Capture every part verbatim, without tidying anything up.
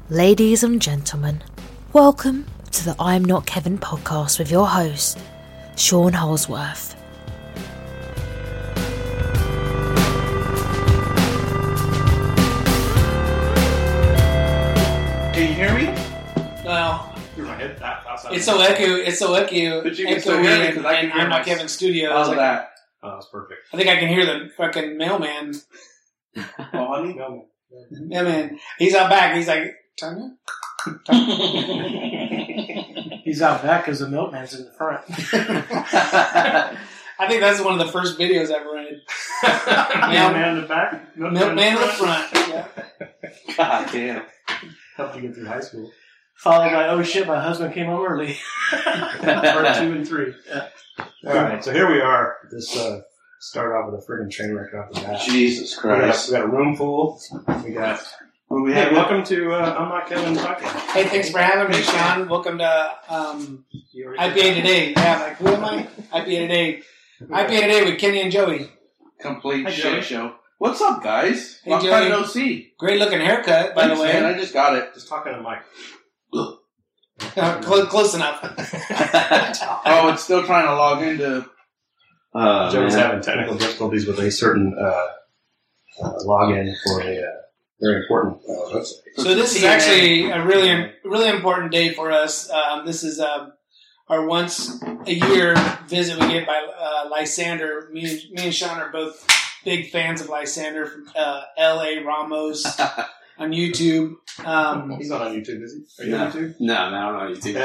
Ladies and gentlemen, welcome to the I'm Not Kevin podcast with your host, Sean Holsworth. Can you hear me? Well, Outside it's so echo. It's so echo. But you can echoey still hear me in- 'cause I can in hear I'm Not my- Kevin Studios. How's I can- that? Oh, that's perfect. I think I can hear the fucking mailman. Oh, honey? No, Mailman. He's out back. He's like, Tanya? He's out back because the milkman's in the front. I think that's one of the first videos I ever read. Milkman in the back. Milkman in the front. Yeah. God damn. helped you get through high school. Followed by, oh shit, my husband came home early. Part two and three. Yeah. All right, so here we are. This uh, start off with a friggin' train wreck off the bat. Jesus We got, Christ. we got a room full. We got. Well, we Hey, have welcome to uh, I'm Not Kevin podcast. Hey, thanks for having me, Sean. Welcome to um, You already I P A Today. Yeah, like, who am I? I P A Today. I P A Today with Kenny and Joey. complete Hi, Joey. shit show. What's up, guys? Hey, Long Joey. time no see. Great looking haircut, by Thanks, the way. man. I just got it. Just talking to Mike. Uh, close, close enough. Oh, it's still trying to log into. Uh, Joe's having technical difficulties with a certain uh, uh, login for a uh, very important uh, website. So this is actually a really, really important day for us. Um, this is um, our once a year visit we get by uh, Lysander. Me and, me and Sean are both big fans of Lysander from uh, L A Ramos on YouTube. Um, He's not on YouTube, is he? Are you No. on YouTube? No, man, I'm not on YouTube.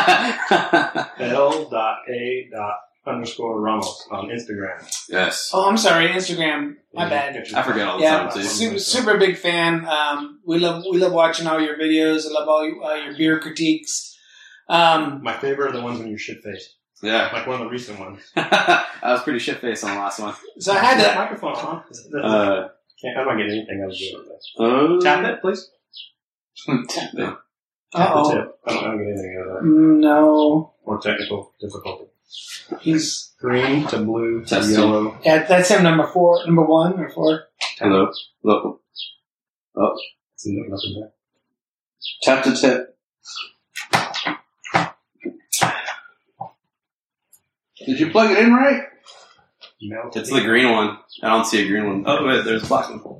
L L dot A dot underscore Ramos on Instagram. Yes. oh, I'm sorry, Instagram. My bad. I forget all the Yeah, time, too. super, super big fan. Um, we love we love watching all your videos. I love all you, uh, your beer critiques. Um, My favorite are the ones when you're shit faced. Yeah. Like one of the recent ones. I was pretty shit-faced on the last one. so I had Is that to. microphone on. Is it- Uh, Can't, I'm not getting anything else to do with this. uh, Tap it, please. Tap it. Tap Uh-oh. the tip. I don't, I don't get anything out of that. No, More technical difficulty. he's Green to blue to Testing. yellow. yeah. That's him. Number four, number one or four. Hello. Look. Oh. It's nothing there. Tap to tip. Did you plug it in right? No. It's the green one. I don't see a green one. Oh, wait, there's a black one.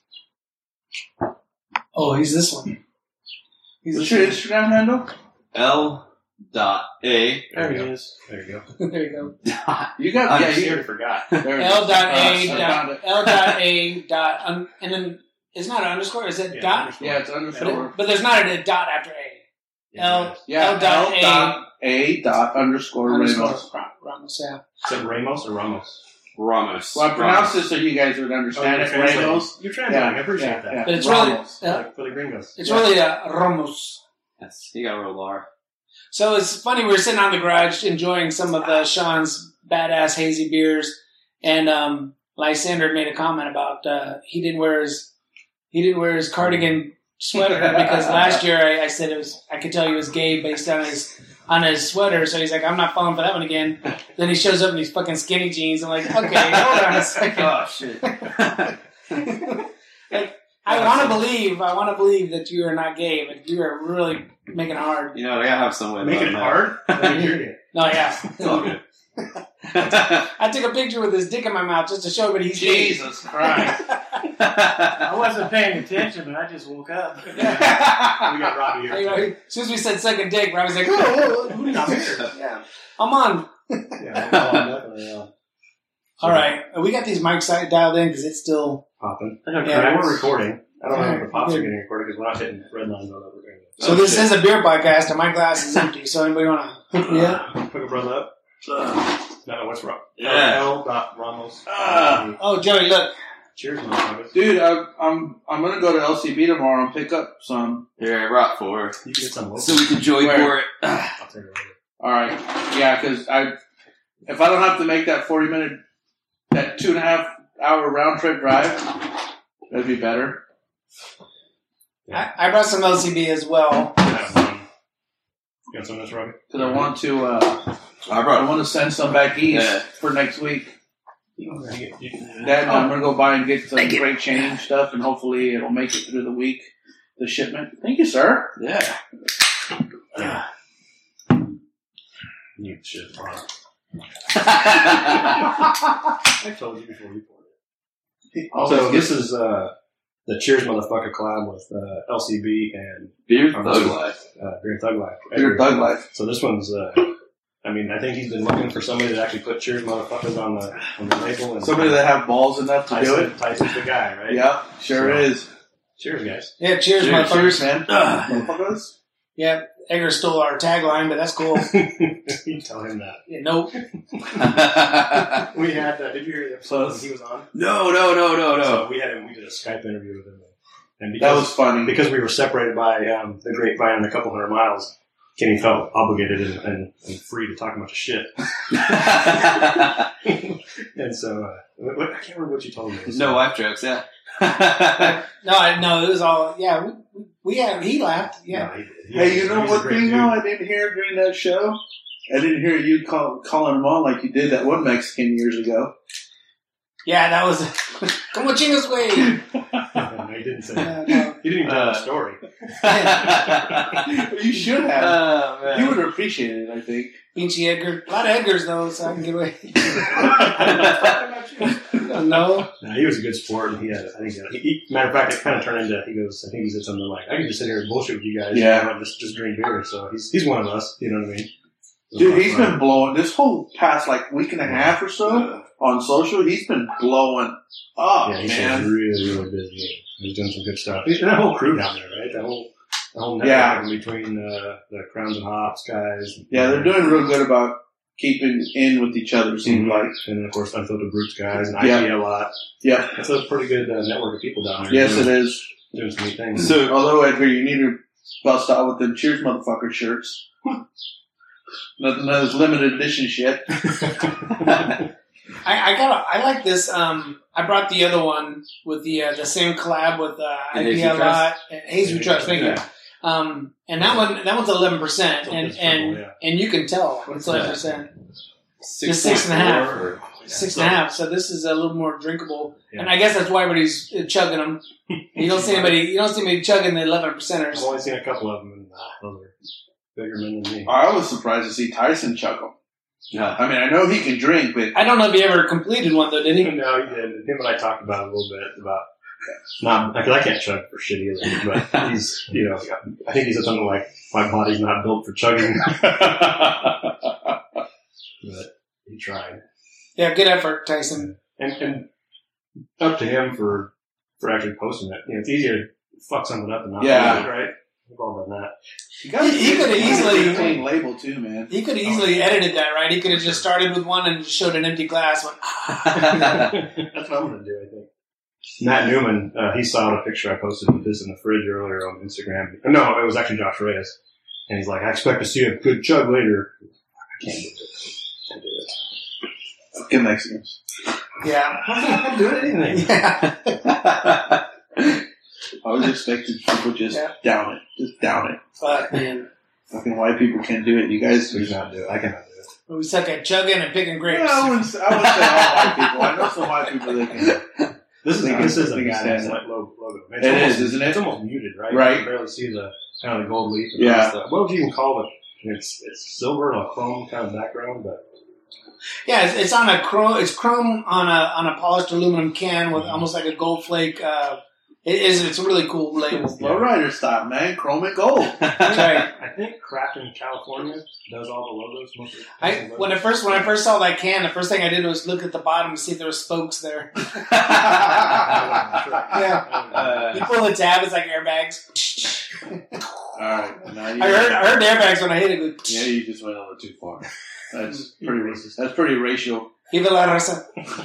Oh, he's this one. He's What's this your one. Instagram handle? L dot A. There he is. There you go. There you go. Dot. You got Yeah, yeah, you you, already forgot. there it L is. dot Uh, A I found dot it. L dot A dot um, and then it's not an underscore. Is it Yeah, dot? underscore. Yeah, it's But, underscore. it, but there's not a dot after A. L Yeah, L dot A dot A dot underscore underscore Ramos. Ra- Ramos. Yeah. Is it Ramos or Ramos? Ramos. Well, I pronounced Ramos. it so you guys would understand. Oh, it's you're translating. Ramos. You're translating. Yeah, I appreciate yeah, that. yeah. But it's really Ramos. uh, Like for the gringos. it's Yeah. really uh, Ramos. Yes, you got a roll R. So it's funny. We were sitting on the garage enjoying some of uh, Sean's badass hazy beers, and um, Lysander made a comment about uh, he didn't wear his he didn't wear his cardigan sweater because last year I, I said it was I could tell he was gay based on his on his sweater. So he's like, I'm not falling for that one again. Then he shows up in these fucking skinny jeans. I'm like, okay, hold on a second. Oh, shit. Like, I want to believe, I want to believe that you are not gay, but you are really making it hard. You know, I gotta have some way to Making let it them hard? I think you're gay. No, yeah. It's all good. I took a picture with his dick in my mouth just to show everybody he's gay. Jesus Christ. I wasn't paying attention, but I just woke up. We got Robbie here. You know, as soon as we said sucking dick, Robbie's like, oh, who did I hear? Yeah. I'm on. Yeah, oh, definitely. Uh, All right. We got these mics dialed in because it's still... popping. Yeah. Yeah, we're recording. I don't know Yeah, if the pops good. are getting recorded because we're not hitting red lines on that. We're doing it. So Oh, this shit. is a beer podcast, and my glass is empty. So anybody want to hook me up? Hook a brother up. No, what's wrong? Yeah. L. Dot Ramos. Ah. Oh, Joey, look. Cheers, motherfuckers. Dude, I, I'm I'm gonna go to L C B tomorrow and pick up some. Here, I brought four. You can get some local. So we can joy Where? for it. I'll take it later. All right, yeah, because I if I don't have to make that forty minute, that two and a half hour round trip drive, that'd be better. I, I brought some L C B as well. Have some. You got some of this, Robbie? Because I want to uh, I I brought want to send some back east Yeah. for next week. You get- you- Then I'm gonna go buy and get some great change stuff, and hopefully it'll make it through the week. the shipment. Thank you, sir. Yeah. Yeah. You shit. I told you before you poured it. Also, this is uh, the Cheers Motherfucker collab with uh, L C B and Beer um, Thug Life. Uh, Beer Thug Life. Beer Thug Life. So this one's. Uh, I mean, I think he's been looking for somebody to actually put Cheers Motherfuckers on the on the label. And Somebody that have balls enough to Tyson, do it. Tyson's the guy, right? Yeah, sure So, is. Cheers, guys. Yeah, cheers, Cheers, motherfuckers. cheers, man. Motherfuckers. Yeah, Edgar stole our tagline, but that's cool. You tell him that. Yeah, nope. We had. Uh, did you hear the episode when he was on? No, no, no, no, no. So we had him. We did a Skype interview with him, and That because was funny. because we were separated by um, the grapevine and a couple hundred miles, Kenny felt obligated and, and, and free to talk a bunch of shit. And so, uh, what, what, I can't remember what you told me. No wife jokes, yeah. No, I, no, it was all, yeah, we, we had, he laughed, yeah. No, he did. He Hey, was- you know he was a what great thing dude. though I didn't hear during that show? I didn't hear you call, calling him on like you did that one Mexican years ago. Yeah, that was, como chingas, way. No, he didn't say that. Yeah, no. He didn't even tell Uh, the story. You should have. Oh, man. You would have appreciated it, I think. Pinchy Edgar. A lot of Edgars, though, so I can get away. No. No, he was a good sport, and he had. I think. He, he, matter of fact, it kind of turned into. He goes. I think he said something like, "I can just sit here and bullshit with you guys. Yeah. You know, just just drink beer." So he's he's one of us. You know what I mean? Dude, he's been blowing this whole past like week and a half or so on social. He's been blowing up, Yeah, he's man. been really, really busy. He's doing some good stuff. He's that whole crew down there, right? That whole, the whole network Yeah. between uh, the Crowns and Hops guys. Yeah, they're doing real good about keeping in with each other. Seems Mhm. like. And then, of course, Unfiltered Brutes guys and Yeah. I P a lot. Yeah. It's a pretty good uh, network of people down there. Yes, doing, it is. Doing some neat things. So, Although Edgar, you need to bust out with them Cheers motherfucker shirts. Nothing that is limited edition shit. I, I got. I like this. Um, I brought the other one with the uh, the same collab with uh, I And P Hazy a Trust? lot and Hazy Trust. Thank you. Yeah. Um, and that one that one's eleven percent, and It's and triple, and you can tell What's it's eleven that? percent, six, Just six and a half. four, or- six and a half. So this is a little more drinkable, Yeah. and I guess that's why everybody's chugging them. You don't see anybody. You don't see anybody chugging the eleven I've percenters. only seen a couple of them, and uh, those are bigger men than me. I was surprised to see Tyson chug them. Yeah. I mean, I know he can drink, but I don't know if he ever completed one though. Did he? No, he did. Him and I talked about it a little bit about not because I can't chug for shit either. But he's, you know, I think he said something like, "My body's not built for chugging," but he tried. Yeah, good effort, Tyson. And, and up to him for for actually posting it. You know, it's easier to fuck something up and not Yeah. post it, right? We've all done that. you gotta He- he could have easily- clean label too, man. He could have easily edited that, right? He could have just started with one and just showed an empty glass. Went, That's what I'm going to do, I think. Matt Newman, uh, he saw the picture I posted with this in the fridge earlier on Instagram. No, it was actually Josh Reyes. And he's like, I expect to see a good chug later. I can't do it. Can't do it. Fucking Mexicans. yeah. I'm not doing anything. Yeah. I was expecting people just Yeah. down it. Just down it. But, man, Fucking white people can't do it. You guys. Please not do it. I cannot do it. we suck at chugging and picking grapes. Yeah, I wouldn't, say- I wouldn't say all white people. I know some white people that can. This is, I think this is a it's- I think it's badass stand-up. logo. logo. It almost, is, isn't it? It's almost muted, right? Right. You can barely see the kind of the gold leaf. Yeah. across the- what would you even call it? It's it's silver or a chrome kind of background, but Yeah, it's, it's on a chrome. It's chrome on a on a polished aluminum can with almost like a gold flake. Uh, it is. It's a really cool label. Lowrider style, man. Chrome and gold. That's right. I think Craft in California does all the logos. Most of the I logos. when I first when I first saw that can, the first thing I did was look at the bottom to see if there were spokes there. Yeah. Uh, You pull the tab, it's like airbags. Alright. Now you I heard I heard airbags when I hit it. Go, Yeah, you just went a little too far. That's pretty racist. That's pretty racial. Viva la raza.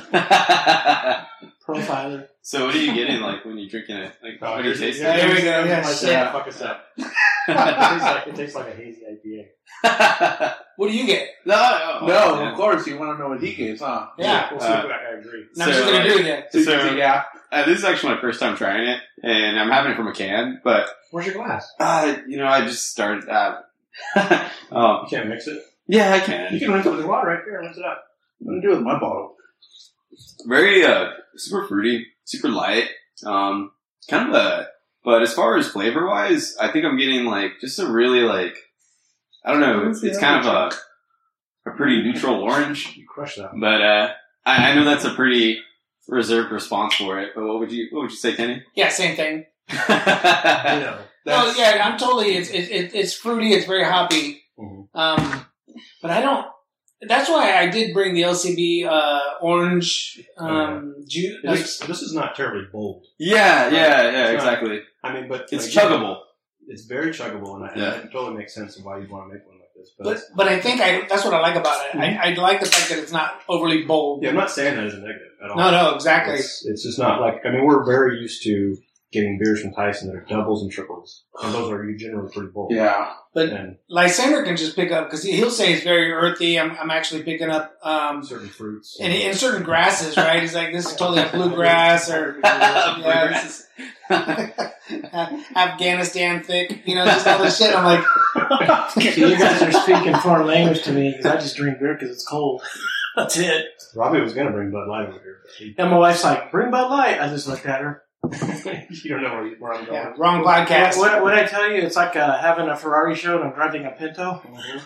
Profiler. so what are you getting like when you're drinking it? Like Oh, when you here's- taste Yeah, it? here we go. Yeah, I shit. said, fuck us up. it, tastes like, it tastes like a hazy I P A. What do you get? no, no, No, yeah. of course you want to know what he gets, huh? Yeah. We'll see Uh, if I, I agree. Now I'm So, just gonna like- do it then. So, yeah. uh, this is actually my first time trying it, and I'm having it from a can. But Where's your glass? uh, you know, I just started. Uh, um, You can't mix it. yeah, I You can. can rinse it with the water right there. Rinse it up. What do I do with my bottle? Very uh, super fruity, super light. Um, kind of a But as far as flavor wise, I think I'm getting like just a really like I don't know. It's, it's kind of a a pretty neutral orange. You crush that one. But uh, I, I know that's a pretty reserved response for it. But what would you what would you say, Kenny? Yeah, same thing. Yeah. No, yeah, I'm totally. It's it, it, it's fruity. It's very hoppy. Mm-hmm. Um, but I don't. That's why I did bring the L C B uh, orange um, juice. This, this is not terribly bold. Yeah, yeah, yeah, It's exactly. Not, I mean, but It's like, chuggable. It's very chuggable, and, I, Yeah. and it totally makes sense of why you'd want to make one like this. But, But but I think I that's what I like about it. I, I like the fact that it's not overly bold. yeah, I'm not saying that as a negative at all. No, no, exactly. It's, it's just not like, I mean, we're very used to getting beers from Tyson that are doubles and triples, and those are generally pretty bold. Yeah. But And Lysander can just pick up because he, he'll say it's very earthy. I'm I'm actually picking up um, certain fruits. and in certain grasses, right? He's like, this is totally a bluegrass or yeah, this is Afghanistan thick, you know, just all this shit. I'm like, So you guys are speaking foreign language to me because I just drink beer because it's cold. That's it. Robbie was going to bring Bud Light over here, but he, And my wife's like, bring Bud Light. I just looked at her. you don't know where, you- where I'm going. yeah, wrong What, podcast. what, what I tell you, it's like uh, having a Ferrari show and I'm driving a Pinto.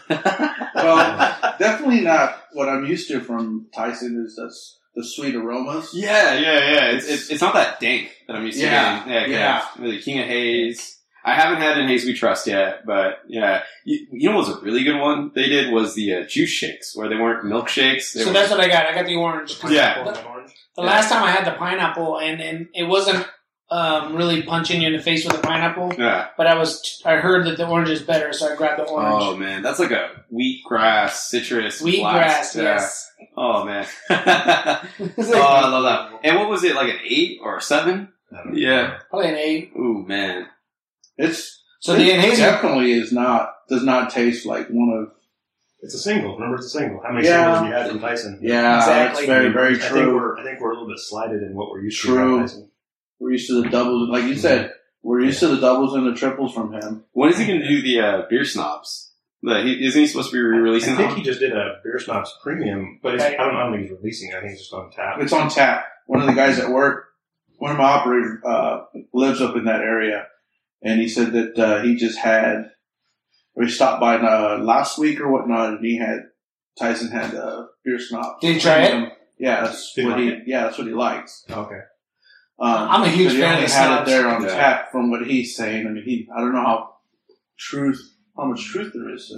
Well, definitely not what I'm used to from Tyson is the, the sweet aromas. Yeah, yeah, yeah. It's, it's it's not that dank that I'm used to Yeah, getting. Yeah, yeah. Really, King of Haze. I haven't had in Haze We Trust yet, but yeah. You, you know what was a really good one they did was the uh, juice shakes, where they weren't milkshakes. They So were, that's what I got. I got the orange. Yeah. Pineapple and orange. The last time I had the pineapple, and, and it wasn't um, really punching you in the face with the pineapple, yeah. but I was I heard that the orange is better, so I grabbed the orange. Oh man, that's like a wheatgrass citrus. Wheatgrass, blast. Yeah. yes. Oh man. It's Oh, like, I love that. And what was it, like an eight or a seven? I don't know. Yeah. probably an eight. Ooh man. It's So it the Anheuser, definitely is not does not taste like one of It's a single. Remember, it's a single. How many Yeah. singles have you had from Tyson? yeah. Exactly. That's very very I think true. we're I think we're a little bit slighted in what we're used to True. from Tyson. We're used to the doubles, like you said. We're used to the doubles and the triples from him. When is he going to do the uh, beer snobs? The, he, isn't he supposed to be re-releasing I think that? he just did a Beer Snobs Premium, but it's, I don't know. I don't think he's releasing it. I think it's just on tap. It's on tap. One of the guys at work, one of my operators, uh, lives up in that area, and he said that uh, he just had, or he stopped by uh, last week or whatnot, and he had Tyson had uh, beer snobs. Did you try it? Yeah, that's Did he what like he. it? Yeah, that's what he likes. Okay. Um, I'm a huge but he fan only of the had snobs. it there on Yeah. tap from what he's saying. I mean, he. I don't know how truth, how much truth there is to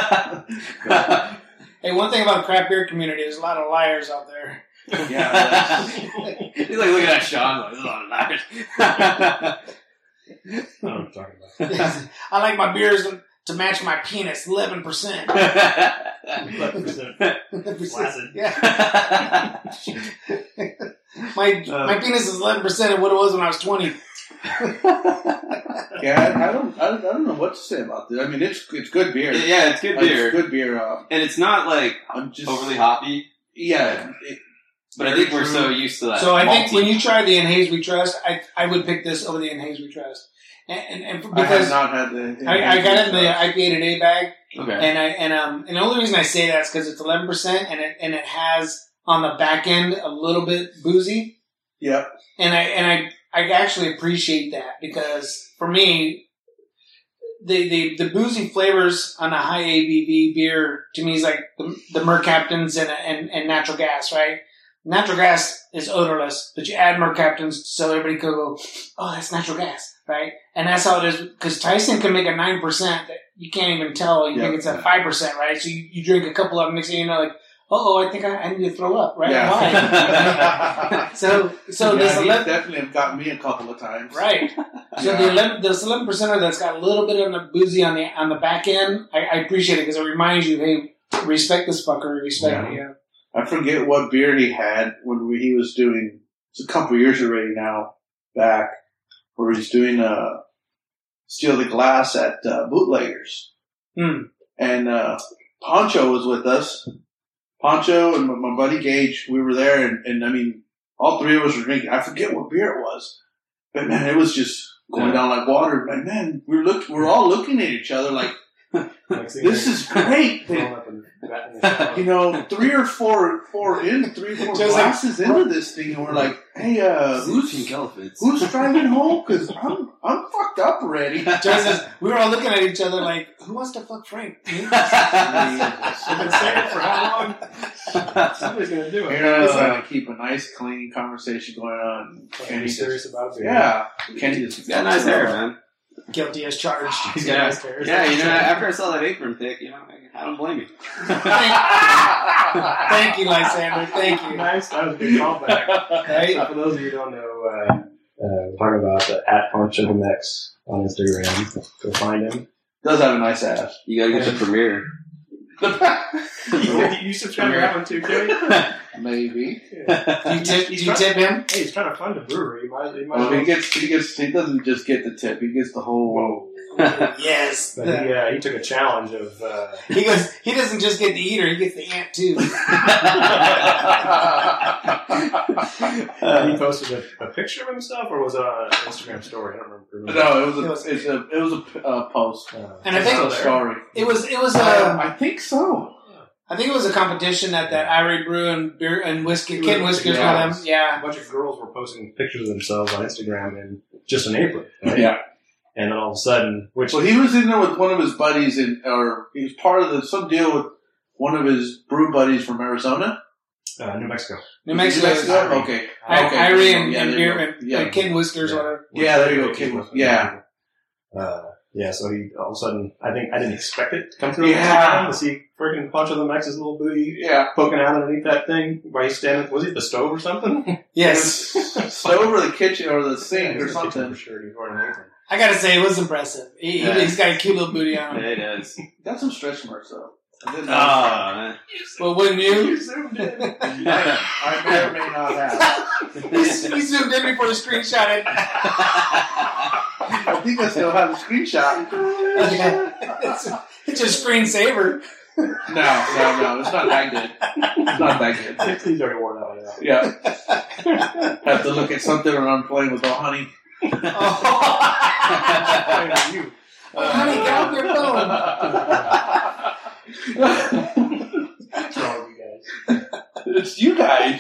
that. Hey, one thing about the craft beer community, there's a lot of liars out there. Yeah, that's- He's like, look at that Sean. Like, this is a lot of liars. I don't know what you're talking about. I like my beers to match my penis, eleven percent. Flaccid. Yeah. my Uh. my penis is eleven percent of what it was when I was twenty. yeah, I, I don't. I, don't- I don't know what to say about this. I mean, it's it's good beer. Yeah, it's good Like, beer. It's good beer. Uh, And it's not like I'm just overly hoppy, Yeah, it, but I Very think we're true. so used to that. So I think malty. when you try the Anheuser We Trust, I I would pick this over the Anheuser We Trust, and and, and I have because not had the. I, I got it in the I P A today bag, Okay. and I and um and the only reason I say that is because it's eleven percent, and it and it has on the back end a little bit boozy, Yep. and I and I I actually appreciate that because for me. The, the the boozy flavors on a high A B V beer to me is like the, the Mercaptans and, and and natural gas, right? Natural gas is odorless, but you add Mercaptans so everybody could go, oh, that's natural gas, right? And that's how it is because Tyson can make a nine percent that you can't even tell. You Yeah. think it's a five percent, right? So you, you drink a couple of them, next thing you know, like, oh, I think I, I need to throw up, right? Yeah. Why? so so yeah, this he's eleven, definitely have gotten me a couple of times. right? So Yeah. the eleven, this eleven percenter that's got a little bit of the boozy on the on the back end, I, I appreciate it because it reminds you, hey, respect this fucker, respect Yeah. me. Yeah. I forget what beer he had when we, he was doing. It's a couple years already now back, where he's doing uh, Steal the Glass at uh, Bootleggers, Hmm. and uh, Poncho was with us. Poncho and my, my buddy Gage, we were there, and, and I mean, all three of us were drinking. I forget what beer it was, but man, it was just going Yeah. down like water. Like, man, we we're look, we're all looking at each other like, Next thing this you is great. know, all up in- You know, three or four, four in, three or four Just glasses into this thing, and we're like, "Hey, uh, who's Pink elephants. who's driving home? Because I'm I'm fucked up already." Joe says, we were all looking at each other like, who wants to fuck Frank? Me? I've been saying it for how long? Somebody's gonna do it. You're not trying to keep a nice, clean conversation going on. Can be serious about it. Yeah, Kenny just He's got nice hair, man. Guilty as charged. He's got Yeah, nice hair. yeah. You know, after I saw that apron pic, you know, I don't blame you. Thank you, Lysander. Thank you. Nice. That was a good callback. Right? Uh, for those of you who don't know, uh, uh, we're talking about the at Punch of the Mex on Instagram. Go find him. does have a nice ass. You gotta get the premiere. you, you subscribe to that one too, Kenny? Maybe. Yeah. Do you tip, do you tip him? Hey, he's trying to fund a brewery. He might, he might Well, as well. he gets, he gets, he doesn't just get the tip. He gets the whole. Yes. But he, uh, he took a challenge of. Uh, He goes, he doesn't just get the eater, he gets the ant too. he posted a, a picture of himself, or was it on an Instagram story? I don't remember. No, it was It a, was- it's a, it was a uh, post. Uh, And I think It's a story. it was, it was Uh, a, I think so. I think it was a competition at that Irie Brew and beer and whiskey, Ken Whiskers Yeah. with them. Yeah. a bunch of girls were posting pictures of themselves on Instagram in just an apron. Right? Yeah. And then all of a sudden, which Well, he was in there with one of his buddies, in, or he was part of the some deal with one of his brew buddies from Arizona. uh, New Mexico. New Mexico. New Mexico? Okay. I- Okay. Irie and, Yeah, and there beer you go. and Yeah. uh, Ken Whiskers, Yeah. whatever. Yeah, there you go. Okay. Yeah. Uh, yeah, so he all of a sudden, I think I didn't expect it to come through Yeah. Instagram to see freaking Punch of the Mex's little booty Yeah. poking out underneath that thing while he's standing. Was he at the stove or something? Yes. Stove or the kitchen or the sink Yeah, or he's in the kitchen something. For sure, he's wearing an apron. I gotta say, it was impressive. He, Yeah. he, he's got a cute little booty on him. It is. Got some stretch marks though. I didn't Oh, know. man. But wouldn't you? zoomed in. I may or may not have. he, he zoomed in before he screenshot it. I think I still have a screenshot. it's, it's a screensaver. No, no, no. It's not that good. It's not that good. He's already worn that one out. Yeah. Have to look at something when I'm playing with the honey. Oh. you. Oh, honey, get off your phone. What's wrong with you guys? It's you guys.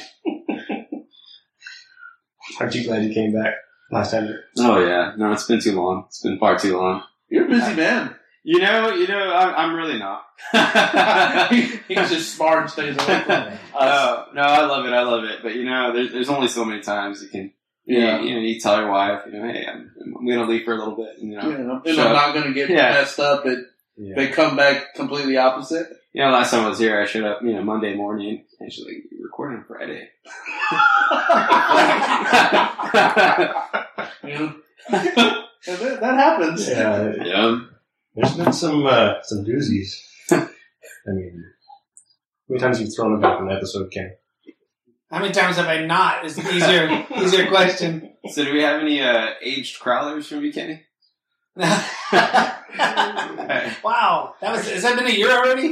Aren't you glad you came back last time? Oh, yeah. No, it's been too long. It's been far too long. You're a busy man. You know, you know, I'm, I'm really not. He's just smart and stays away from it. Uh, no, I love it. I love it. But you know, there's there's only so many times you can, Yeah. you, you know, you tell your wife, you know, hey, I'm, I'm going to leave for a little bit, and, you know, Yeah, and I'm So- not going to get Yeah. messed up. And Yeah. they come back completely opposite. you know, last time I was here, I showed up, you know, Monday morning, and she's like, "You're recording Friday." You know? And that, that happens. Yeah. Yeah. There's been some uh, some doozies. I mean, how many times have you thrown it back in an episode, Ken? How many times have I not? Is an easier, easier question. So, do we have any uh, aged crowlers from you, Kenny? Wow. That was, has that been a year already?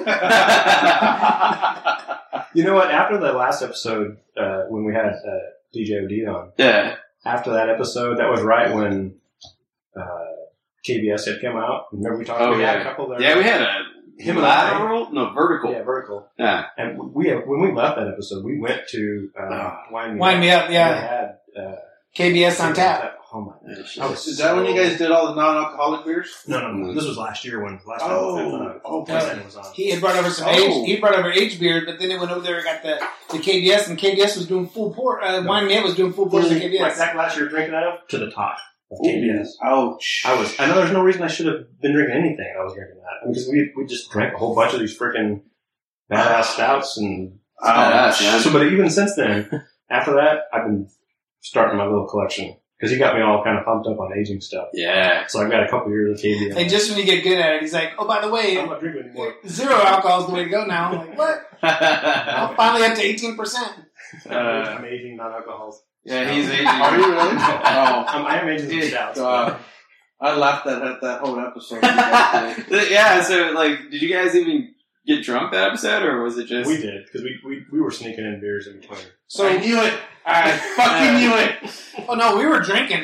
You know what? After the last episode, uh, when we had uh, D J O'D on, Yeah. after that episode, that was right when uh, K B S had come out. Remember we talked Oh, about yeah. a couple there? Yeah, we had a Him and I. lateral, no vertical. Yeah, vertical. Yeah. And we when we left that episode, we went to uh, Wine Me Wind me up, We yeah. had uh, K B S on tap. Oh my! Yeah, I was Is that when you so- guys did all the non-alcoholic beers? No, no, no. This was last year when last time Oh, uh, okay. last time it was on. He had brought over some Oh. age. He brought over age beer, but then it went over there and got the, the K B S, and K B S was doing full pour. Uh, Wine Me Up was doing full pours of K B Like S. that glass you're drinking out of to the top of K B S. Ouch. I was. I know there's no reason I should have been drinking anything. I was drinking that because we we just drank a whole bunch of these freaking badass stouts and. Badass, man. So, but even since then, after that, I've been starting my little collection because he got me all kind of pumped up on aging stuff. Yeah. So I've got a couple years of K B S. And just when you get good at it, he's like, "Oh, by the way, I'm not drinking anymore. zero alcohol is the way to go now." I'm like, what? I'm finally up to eighteen percent. Uh, I'm aging non-alcohols. yeah, he's aging. Are you really? Oh. I'm, I am aging some stouts. Uh, I laughed at, at that whole episode. you guys did. Yeah, so, like, did you guys even get drunk that episode, or was it just... we did because we, we we were sneaking in beers in between. So, I knew it. I fucking knew it. oh no, we were drinking. Yeah.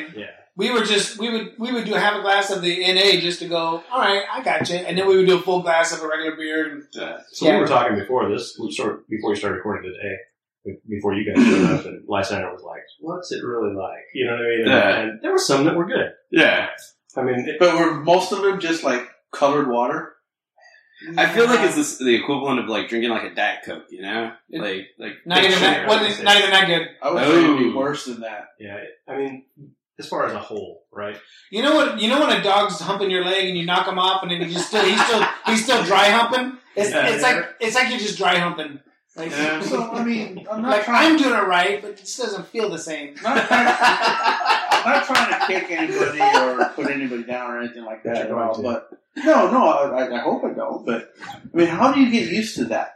we were just we would we would do half a glass of the N A just to go. All right, I got you, and then we would do a full glass of a regular beer. And, Yeah. So Yeah. we were talking before this, we sort before we started recording today, before you guys showed up, and Lysander was like, "What's it really like?" You know what I mean? And, Yeah. and there were some that were good. Yeah. I mean, it, But were most of them just like colored water? I feel like it's this, the equivalent of like drinking like a Diet Coke, you know? It- Like, like not even that. Wasn't not even that good. I would say it'd be Oh. worse than that. yeah. I mean, as far as a whole, right? You know what? You know when a dog's humping your leg and you knock him off, and then he just still he's still he's still dry humping. It's, Yeah. it's like it's like you're just dry humping. Like, Yeah. So I mean, I'm not like trying. I'm doing it right, but it just doesn't feel the same. Not trying, I'm not trying to kick anybody or put anybody down or anything like that But at you're all. going to. But no, no, I, I hope I don't. But I mean, how do you get used to that?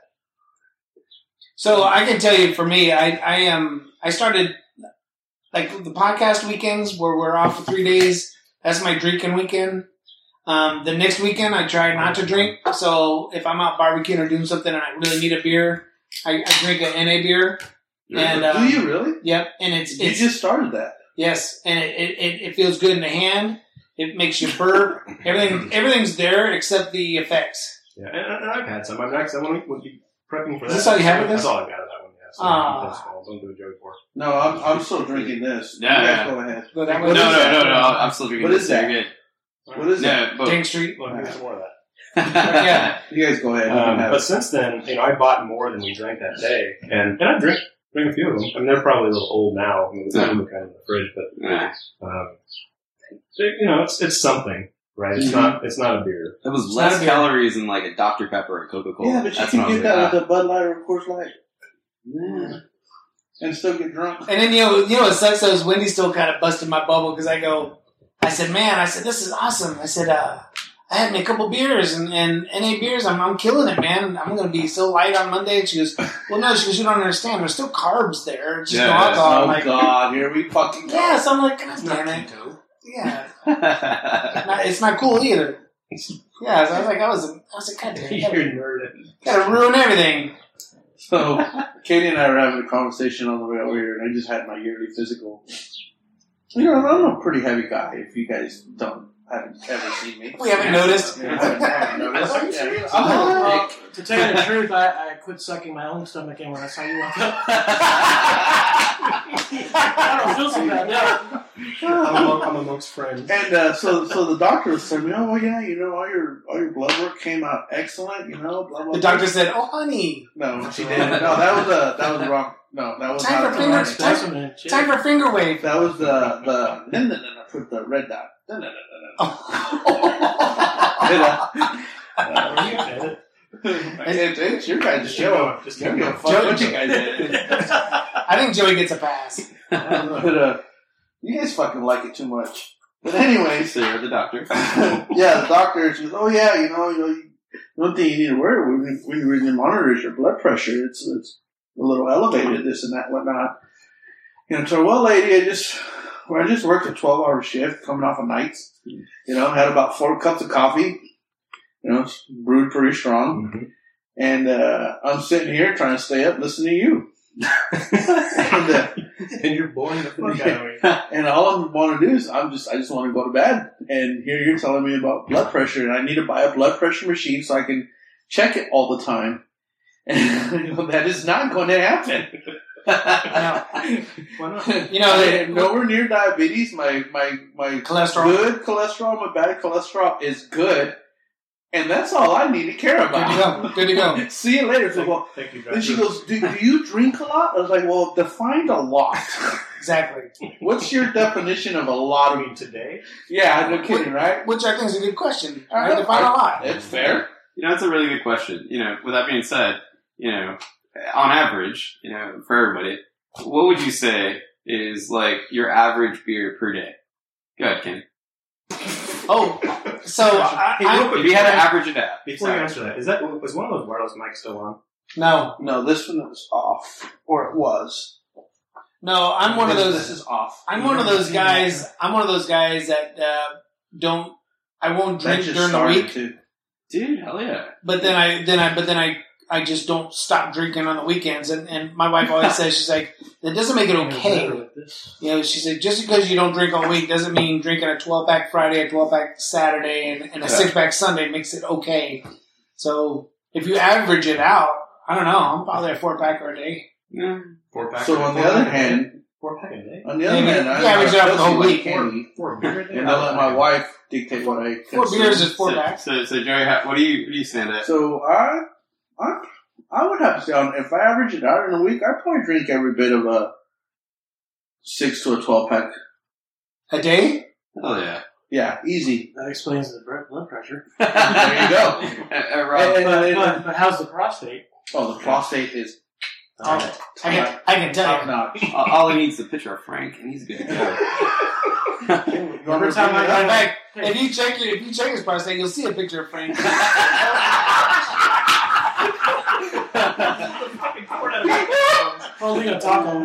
So I can tell you, for me, I I am I started like the podcast weekends where we're off for three days. That's my drinking weekend. Um, the next weekend, I try not to drink. So if I'm out barbecuing or doing something and I really need a beer, I, I drink an N A beer. And do um, you really? Yep, and it's You it's just started that. yes, and it, it, it, it feels good in the hand. It makes you burp. Everything everything's there except the effects. Yeah, and, and I've had some. I'm actually, I want to be prepping for Is that. this all you have with this? That's all I've got of that one. Yeah, so Ah. that's all. Don't do a joke for. No, I'm I'm still drinking this. Yeah, you guys yeah. go ahead. Go that way. no, What no, is that? no, no, I'm still drinking What this. is that? You're good. What is that? Yeah, but, Dang Street. Look, give me some more of that. Yeah. You guys go ahead. You Um, can have but it. since then, you know, I bought more than we drank that day, and and I drink drink a few of them. I mean, they're probably a little old now. I mean, they're kind of in the fridge, but Yeah. um, they- you know, it's it's something, right? It's Mhm. not it's not a beer. It was It's not less a beer. calories than like a Doctor Pepper or Coca Cola. Yeah, but you That's can what I was get that like, with a Bud Light or a Coors Light ah. and still get drunk. And then, you know, you know what sucks though is Wendy still kind of busted my bubble because I go, I said, man, I said, this is awesome. I said, uh, I had me a couple beers and, and N A beers. I'm, I'm killing it, man. I'm going to be so light on Monday. And she goes, well, no, she goes, you don't understand. There's still carbs there. It's just Yeah, no yeah. alcohol. I'm Oh like, God, here we fucking go. yeah. So I'm like, God damn it. Yeah. Not- it's not cool either. Yeah. So I was like, I was, I was like, God damn it. You're Gotta, nerd. gotta ruin everything. So Katie and I were having a conversation on the way over here, and I just had my yearly physical. You know, I'm a pretty heavy guy. If you guys don't haven't ever seen me, We haven't noticed. You know, haven't, haven't noticed. Are you Yeah, serious? I'm a little Uh, thick. to tell you the truth, I, I quit sucking my own stomach in when I saw you walk up. I don't feel so bad now. I'm, among, I'm amongst friends. And uh, so, so the doctor was telling me, "Oh well, yeah, you know, all your all your blood work came out excellent. You know, blah blah." The blah." doctor said, oh, honey, No, she didn't. No, that was a that was wrong. No, that was Time not for the finger- right- Specimen. Shit. time for finger wave. That was the the no no no no put the red dot. No no no no no. Are you at it? It, it's your guys' show. Just You don't give a fuck Joe- what you guys did. I think Joey gets a pass. But uh, you guys fucking like it too much. But anyways, So you're the doctor. yeah, the doctor, she goes, oh yeah, you know, you know, you, one thing you need to worry when we when we monitor is your blood pressure. It's it's a little elevated, this and that, whatnot. You know, so well, lady, I just well, I just worked a twelve hour shift coming off of nights. You know, had about four cups of coffee. You know, it's brewed pretty strong, Mhm. and uh, I'm sitting here trying to stay up, listening to you. and, uh, And you're boring the fuck out of me. and all I want to do is I'm just I just want to go to bed. And here you're telling me about blood pressure, and I need to buy a blood pressure machine so I can check it all the time. And you know, that is not going to happen. Why not? You know, I they- am nowhere near diabetes. My my my Cholesterol. good cholesterol, my bad cholesterol is good, and that's all I need to care Good about. to go. Good to go. See you later. So, well, Thank you, then she doctor. goes, do, do you drink a lot? I was like, well, define a lot. Exactly. What's your definition of a lot I of? mean, today? Yeah, no kidding, right? Which I think is a good question. I I know. define a lot. It's fair. You know, it's a really good question. You know, with that being said, you know, on average, you know, for everybody, what would you say is like your average beer per day? Go ahead, Ken. Oh, so I, Hey, I, real quick, If you had to average it out. Before you answer that, is that was one of those wireless mics still on? no, No, this one was off, or it was. no, I'm one of This- those. This is off. I'm one of those guys. I'm one of those guys that uh, don't. I won't That drink just during the started week, too. Dude, hell yeah. but then I then I but then I I just don't stop drinking on the weekends. And, and my wife always says, she's like, that doesn't make it okay. You know, she said, just because you don't drink all week doesn't mean drinking a twelve pack Friday, a twelve pack Saturday, and, and a Yeah. six pack Sunday makes it okay. So if you average it out, I don't know, I'm probably a four packer a day. Yeah. Four pack. So on the other hand, four pack a day. on the other Yeah, hand, you I average it out for the whole like week. candy, Four beer a day. and I let my wife dictate what I Four consume. beers is four So, packs. so, so Joey, how, what do you what do you stand at? So I, I, I would have to say, on if I average it out in a week, I probably drink every bit of a six to a twelve pack. A day? Oh yeah. Yeah, easy. That explains the blood blood pressure. There you go. Uh, Rob, And- But, and- but, but how's the prostate? Oh, the prostate is I can, I can tell top you. notch. all, all he needs is a picture of Frank, and he's good to go. Every time I In go fact, if you check your, if you check his prostate, you'll see a picture of Frank. holding a taco.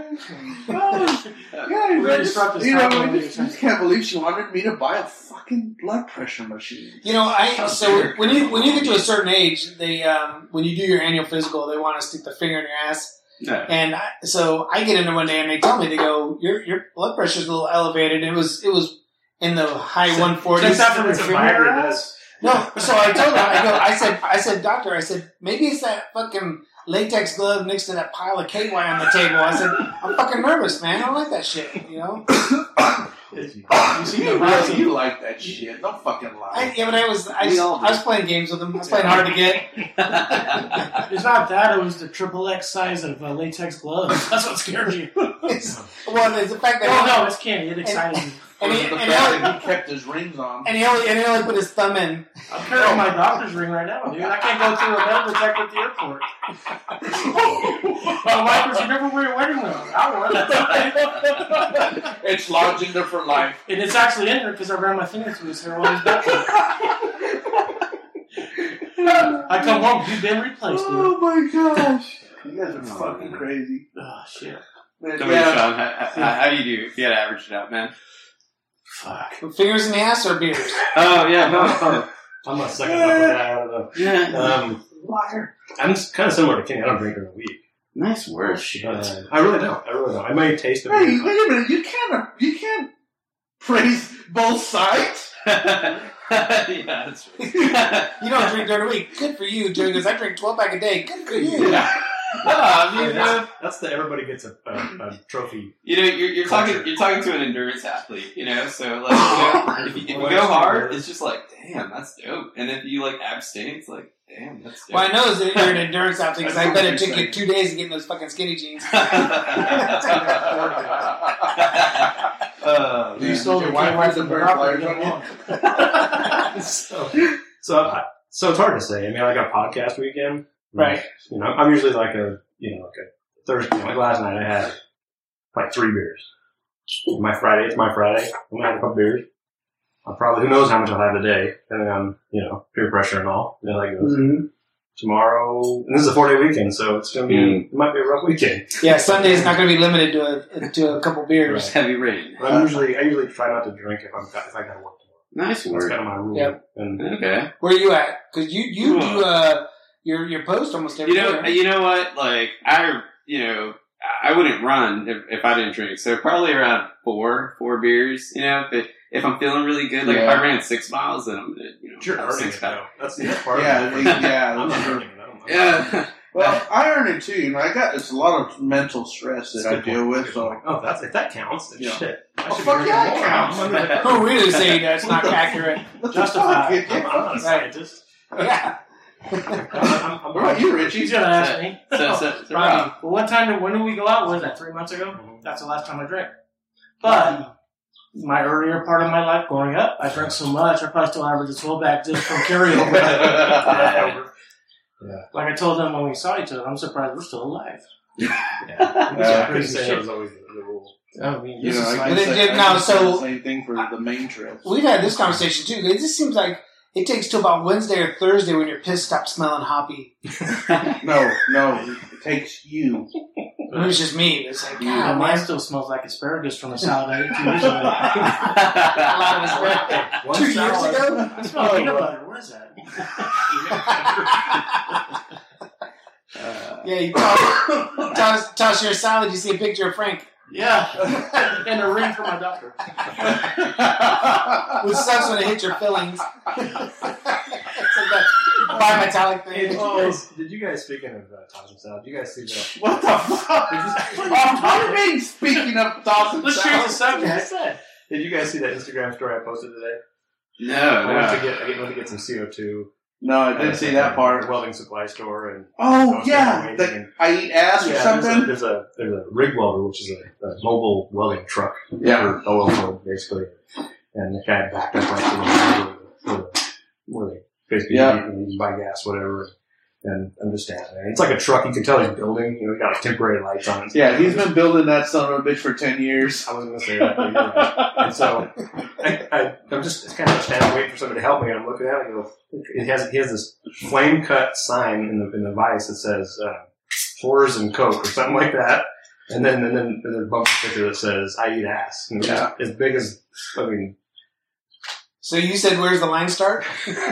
Yeah, you, Really disrupt this you know, taco I just, I just can't believe she wanted me to buy a fucking blood pressure machine. You know, I so when you when you get to a certain age, they um, when you do your annual physical, they want to stick the finger in your ass. Yeah. And I, so I get in one day and they tell me, they go, your your blood pressure's a little elevated. It was it was in the high one forties. Take that from your finger, it does. No, so I told him, I go, I said, I said, doctor, I said, maybe it's that fucking latex glove next to that pile of K Y on the table. I said, I'm fucking nervous, man. I don't like that shit, you know? You see the You, rise really, of you like that shit. Don't fucking I, lie. yeah, but I was, I, We all do. I was playing games with him. I was playing hard to get. It's not that, it was the triple X size of uh, latex gloves. That's what scared you. It's, well, it's the fact that Oh no, it's candy. It excited me. and Or he, is it the and, fact he only, that he kept his rings on. and he only, and he only put his thumb in. I'm carrying my doctor's ring right now, dude. I can't go through a metal detector at the airport. My wife goes, you never wear your wedding ring. I wore it. It's lodged in there for life. And it's actually in there because I ran my finger through his hair while he's back there. I come home, you've been replaced, dude. Oh my gosh. You guys are fucking crazy. Oh, shit. Man, Tell me, yeah. Sean, how, how, how do you do if you had to average it out, man? Fuck. Fingers in the ass or beers? Oh yeah, no. I'm not sucking up with that. I don't know. Yeah. Um, Liar. I'm kind of similar to Kenny. I don't drink during the week. Nice work. Uh, I really don't. I really don't. I might taste a Hey, beer. wait a minute. You can't, you can't praise both sides. Yeah, that's right. You don't drink during the week. Good for you, Joey, because I drink twelve pack a day. Good for you. Yeah. No, I Hey, mean, that's, that's the everybody gets a, a, a trophy. you know, you're, you're talking you're talking to an endurance athlete, you know. So like, you know, if you, if you go hard, it's just like, damn, that's dope. And if you like abstain, it's like, damn, that's dope. Well, I know is that you're an endurance athlete because I That's bet what it took you're you saying. two days to get in those fucking skinny jeans. Uh, Do you You still stole your the wife K wear Y the from bird the property flyers on you? so, so, I, so it's hard to say. I mean, I got a podcast weekend. Right. You know, I'm usually like a, you know, like a Thursday. Like last night, I had like three beers. My Friday, it's my Friday. I'm gonna have a couple beers. I'll probably, who knows how much I'll have today, depending on, you know, peer pressure and all. You know, how that goes. Mm-hmm. Tomorrow, and this is a four day weekend, so it's gonna be, Mm. it might be a rough weekend. Yeah, Sunday's not going to be limited to a to a couple beers. heavy rain. But I'm usually, I usually try not to drink if I'm, if I gotta work tomorrow. Nice That's work. kind of my rule. Yep. And Okay. Where are you at? Because you you do uh your your post almost every You know, day. you know what? Like I, you know, I wouldn't run if, if I didn't drink. So probably around four, four beers. You know, if it, if I'm feeling really good, like if Yeah. I ran six miles, then I'm gonna, you know, you're have earning six it, pack. though. That's, that's part Yeah, of it. they- yeah, I'm that's not true. earning it. I don't- Yeah. Well, I earn it too. You know, I got it's a lot of mental stress that I Good deal point. with. So, Oh, that's if that counts, then Yeah. shit. I Oh, should fuck be yeah, drinking it more. counts. I'm gonna- Who really say that's not What the- accurate? what the Justified. fuck? Yeah, I'm, I'm not a fuck. scientist. Yeah. I'm, I'm, I'm, What about you, Richie? He's gonna ask me. So, so, so Robbie, Rob, well, what time did, when did we go out? Was that three months ago? That's the last time I drank. But my earlier part of my life growing up, I drank so much, I probably still average a twelve back just from carryover. Yeah. Like I told them when we saw each other, I'm surprised we're still alive. Yeah. Yeah, I couldn't crazy say shit. that was always the, the rule. I mean, You this know, is I like, But can it say- did- I now, can say so- the same thing for the main trips. We've had this conversation too. It just seems like it takes till about Wednesday or Thursday when your piss stops smelling hoppy. No, no, it takes you. It was just me. It's like, yeah, God, mine man. still smells like asparagus from a salad I ate two years ago. A lot of us One Two years salad. ago? I smell peanut butter. What is that? Yeah, you toss, toss, toss your salad, you see a picture of Frank. Yeah. And a ring for my doctor. Which sucks when it hits your fillings. It's like that bimetallic thing. Hey, did, you guys, did you guys, speaking of uh, tossing salad, did you guys see that? What the fuck? What do you mean, speaking of tossing Let's change the salad? subject. Did you guys see that Instagram story I posted today? No, I went no. to get I went to get some C O two. No, I didn't see that part. Welding supply store and Oh, I yeah. was The, I eat ass or yeah, something? There's a, there's a there's a rig welder, which is a, a mobile welding truck Yeah. for oil field, basically. And the guy backed up right to the where the- where they basically Yeah. you can buy gas, whatever. And I'm just standing there. It's like a truck. You can tell he's building. You know, he's got temporary lights on it. Yeah, he's been building that son of a bitch for ten years. I wasn't going to say that, but you're right. And so I, I, I'm just kind of standing waiting for somebody to help me. And I'm looking at it and go, it has, he has this flame cut sign in the, in the vise that says, uh, whores and coke or something like that. And then, and then, and then a bumper sticker that says, I eat ass. And it was Yeah. just as big as, I mean, So you said, where's the line start?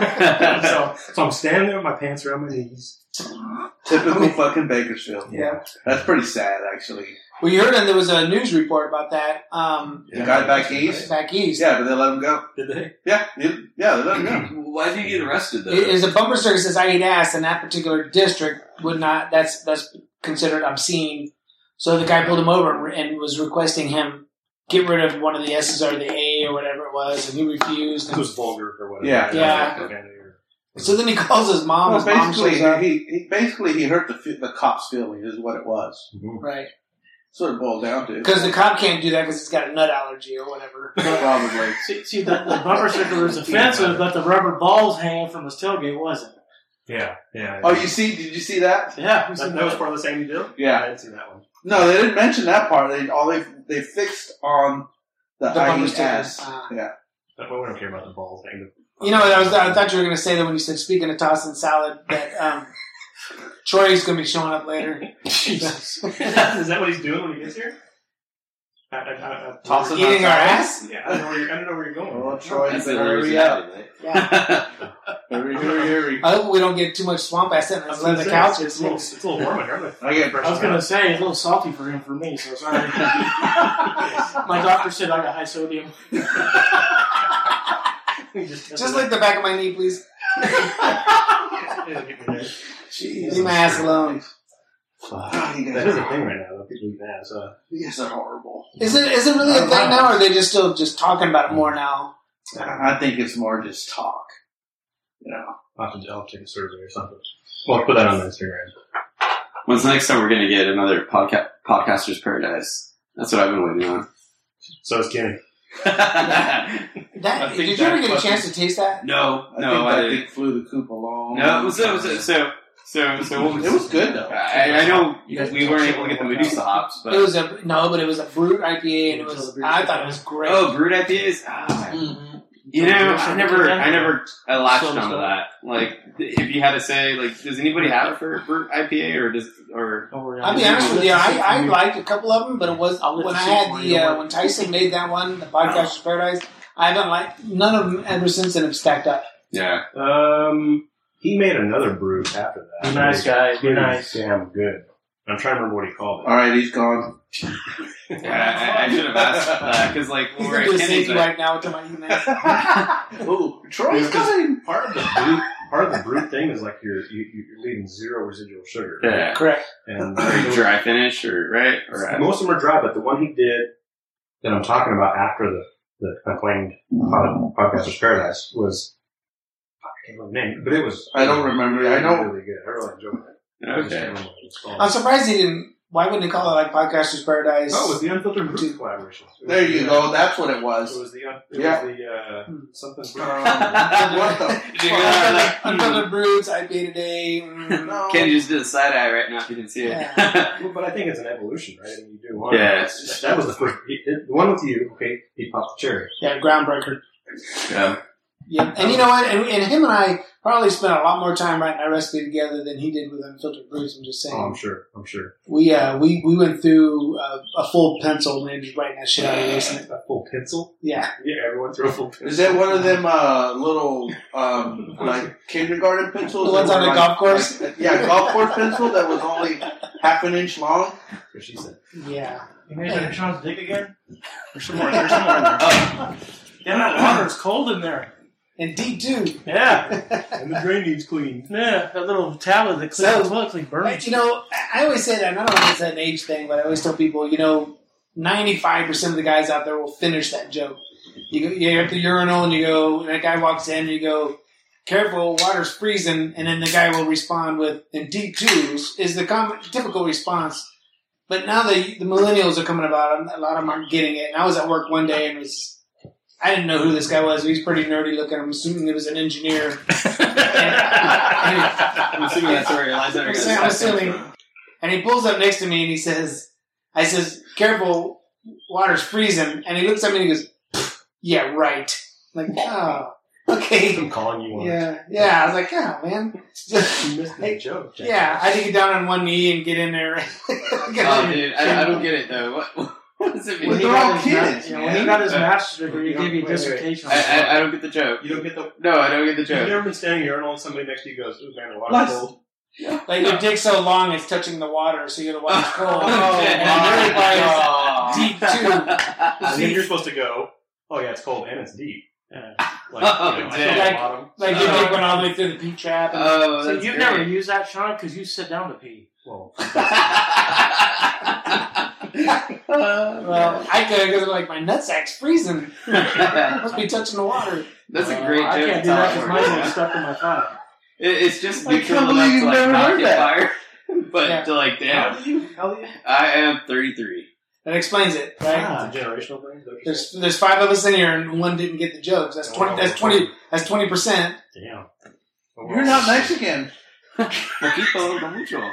so, so I'm standing there with my pants around my knees. Typical fucking Bakersfield. Yeah. That's pretty sad, actually. Well, you heard and there was a news report about that. Um, The guy back east? back east. Yeah, but they let him go. Did they? Yeah, he- yeah, they let him go. Why did he get arrested though? It is a bumper sticker that says "I eat ass," and that particular district would not. That's that's considered obscene. So the guy pulled him over and, and was requesting him get rid of one of the S's or the A or whatever it was, and he refused. It And was vulgar or whatever. Yeah. Yeah. so then he calls his mom. Well, his mom basically, shows up. he, he basically he hurt the fe- the cop's feeling is what it was. Right. That's what it boiled down to. Because the cop can't do that because he's got a nut allergy or whatever. Probably. See, see the, the bumper sticker was offensive, but the rubber balls hanging from his tailgate wasn't. Yeah, yeah. Oh, you see? Did you see that? Yeah. that, that was part of the same deal? Yeah. I didn't see that one. No, they didn't mention that part. They all they they fixed on the, The I bumper eat stickers. ass. Ah. Yeah. But we don't care about the balls thing. You know, I was I thought you were going to say that when you said speaking of tossing salad that um, Troy's going to be showing up later. Jesus. Is that what he's doing when he gets here? I, I, I, I, Tossing Eating our salad? ass? Yeah, I don't know where you're, I don't know where you're going. Oh, Troy, That's you the better reason hurry I up. did it. Yeah. Hurry, hurry, hurry. I hope we don't get too much swamp ass sitting on I was his gonna leather say, couch. It's, it's, a little, it's a little warm in here. I'm gonna- I get I was going to say, it's a little salty for him, for me, so sorry. My doctor said I got high sodium. Just, Just like the back of my knee, please. Jeez. Leave my ass alone. Ah, you That guys, is a thing right now, though. People eat ass. Uh, you guys are horrible. Is it is it really a thing now, or are they just still just talking about it more now? I think it's more just talk. You know. I'll have to I'll take a survey or something. Well, put that on Instagram. When's the next time we're going to get another podca- Podcaster's Paradise? That's what I've been waiting on. So is Kenny. That, I think did you ever that get a fucking- chance to taste that? no, I no, think I that didn't. thing flew the coop along. No, so, so, so, so, so what was, It was good, though. I, I know You guys we weren't able to get the Medusa hops, but It was a no, but it was a brute I P A, and it was I thought it was great. oh, brewed I P As. Ah, Mhm. you know, I never, I never I latched Some onto stuff. that. Like, if you had to say, like, does anybody have it for brewed I P A or does or? Don't worry, I'll be honest with you, I, I liked a couple of them, but it was I'll let when you I see had for the you. uh, when Tyson made that one, the Podcaster's Paradise. I haven't liked none of them ever since, and have stacked up. Yeah. Um, he made another brew after that. Be nice, guys. Be Pretty nice. Damn good. I'm trying to remember what he called it. All right, he's gone. Yeah, I, I should have asked that because, like, He's when we gonna were do a at Kenny's, safety like, right now to my email. Ooh, Troy's Because coming. Part of the brute, part of the brute thing is like you're you, you're leaving zero residual sugar. yeah, Correct. And or dry finish or right or most of them are dry, but the one he did that I'm talking about after the the acclaimed pod, Podcaster's Paradise was I can't remember the name, but it was I don't remember. I know. really good. I really enjoyed it. I just can't okay. remember what it's called. I'm surprised he didn't. Why wouldn't he call it like Podcaster's Paradise? Oh, it was the Unfiltered Brew collaboration. It was There the, you uh, go. That's what it It was. was the un- it Yeah. was the uh, something. What the Unfiltered- Unfiltered Brutes, I P A today. Mm, No. Kenny just did a side eye right now if you didn't see it. Yeah. Well, but I think it's an evolution, right? I mean, you do one. Yeah. That, that was the first. He, it, the one with you, okay, he popped the cherry. yeah, groundbreaker. yeah. Yeah, and you know what? And, and him and I probably spent a lot more time writing our recipe together than he did with Unfiltered Brews. I'm just saying. Oh, I'm sure. I'm sure. We uh we, we went through uh, a full pencil and just writing that shit out of erasing it. A full pencil? Yeah. Yeah, everyone threw a full pencil. Is that one of them uh, little um, like kindergarten pencils? The ones that on were the like- golf course? like- yeah, golf course pencil that was only half an inch long. That's what she said. Yeah. You measured Sean's dick again? There's some more. There's some more in there. Oh, Yeah, that water's cold in there. And D two. Yeah. And the drain needs clean. Yeah, that little tablet that cleans So- the toilet clean burns. Right, you know, I I always say that, and I don't know if it's an age thing, but I always tell people, you know, ninety-five percent of the guys out there will finish that joke. You go, you're at the urinal and you go, and that guy walks in and you go, careful, water's freezing, and then the guy will respond with, and D two is the common, typical response. But now the, the millennials are coming about, a lot of them aren't getting it. And I was at work one day and it was, I didn't know who this guy was. He's pretty nerdy looking. I'm assuming he was an engineer. I'm assuming that's where Eliza I'm are assuming- I'm assuming. And he pulls up next to me and he says, I says, careful, water's freezing. And he looks at me and he goes, yeah, right. I'm like, oh, okay. I'm calling you one. Yeah, yeah. I was like, oh, man. You missed the joke. Jack. Yeah, I had to get down on one knee and get in there. Oh, dude, I, I don't get it though. What, what does it mean? Well, When he they're got all his kids, ma- yeah, man. when he got his Uh, master's degree, he you gave you a don't- wait, wait, wait. dissertation. on I, it. I, I don't get the joke. You don't get the. No, I don't get the You've joke. never been standing at a urinal and somebody next to you goes, "Ooh, man, the water's Nice. cold." Like your dick's so long, it's touching the water, so you gotta watch it cold. Oh, and my everybody's deep too. And then you're supposed to go, "Oh yeah, it's cold and it's deep." Yeah. Like, Oh, you know, I damn. feel the bottom. Like your dick went all the way through the P trap. And Oh, So that's you've great. never used that, Sean, because you sit down to pee. Well, well, I could because like my nutsack's freezing. Must be touching the water. That's a Uh, great I joke. can't to do that tell because at mine's work, all man. stuck in my thigh. It, it's just I neutral can't enough believe to you've like never not heard get that. fired, but Yeah. to like, how damn, old are you? How old are you? I am thirty-three. That explains it, right? Ah. It's a generational thing. Is that what you're There's there's five of us in here, and one didn't get the jokes. That's twenty. That's twenty. That's twenty percent. saying? Damn. Oh, You're not Mexican. Poquito no mucho.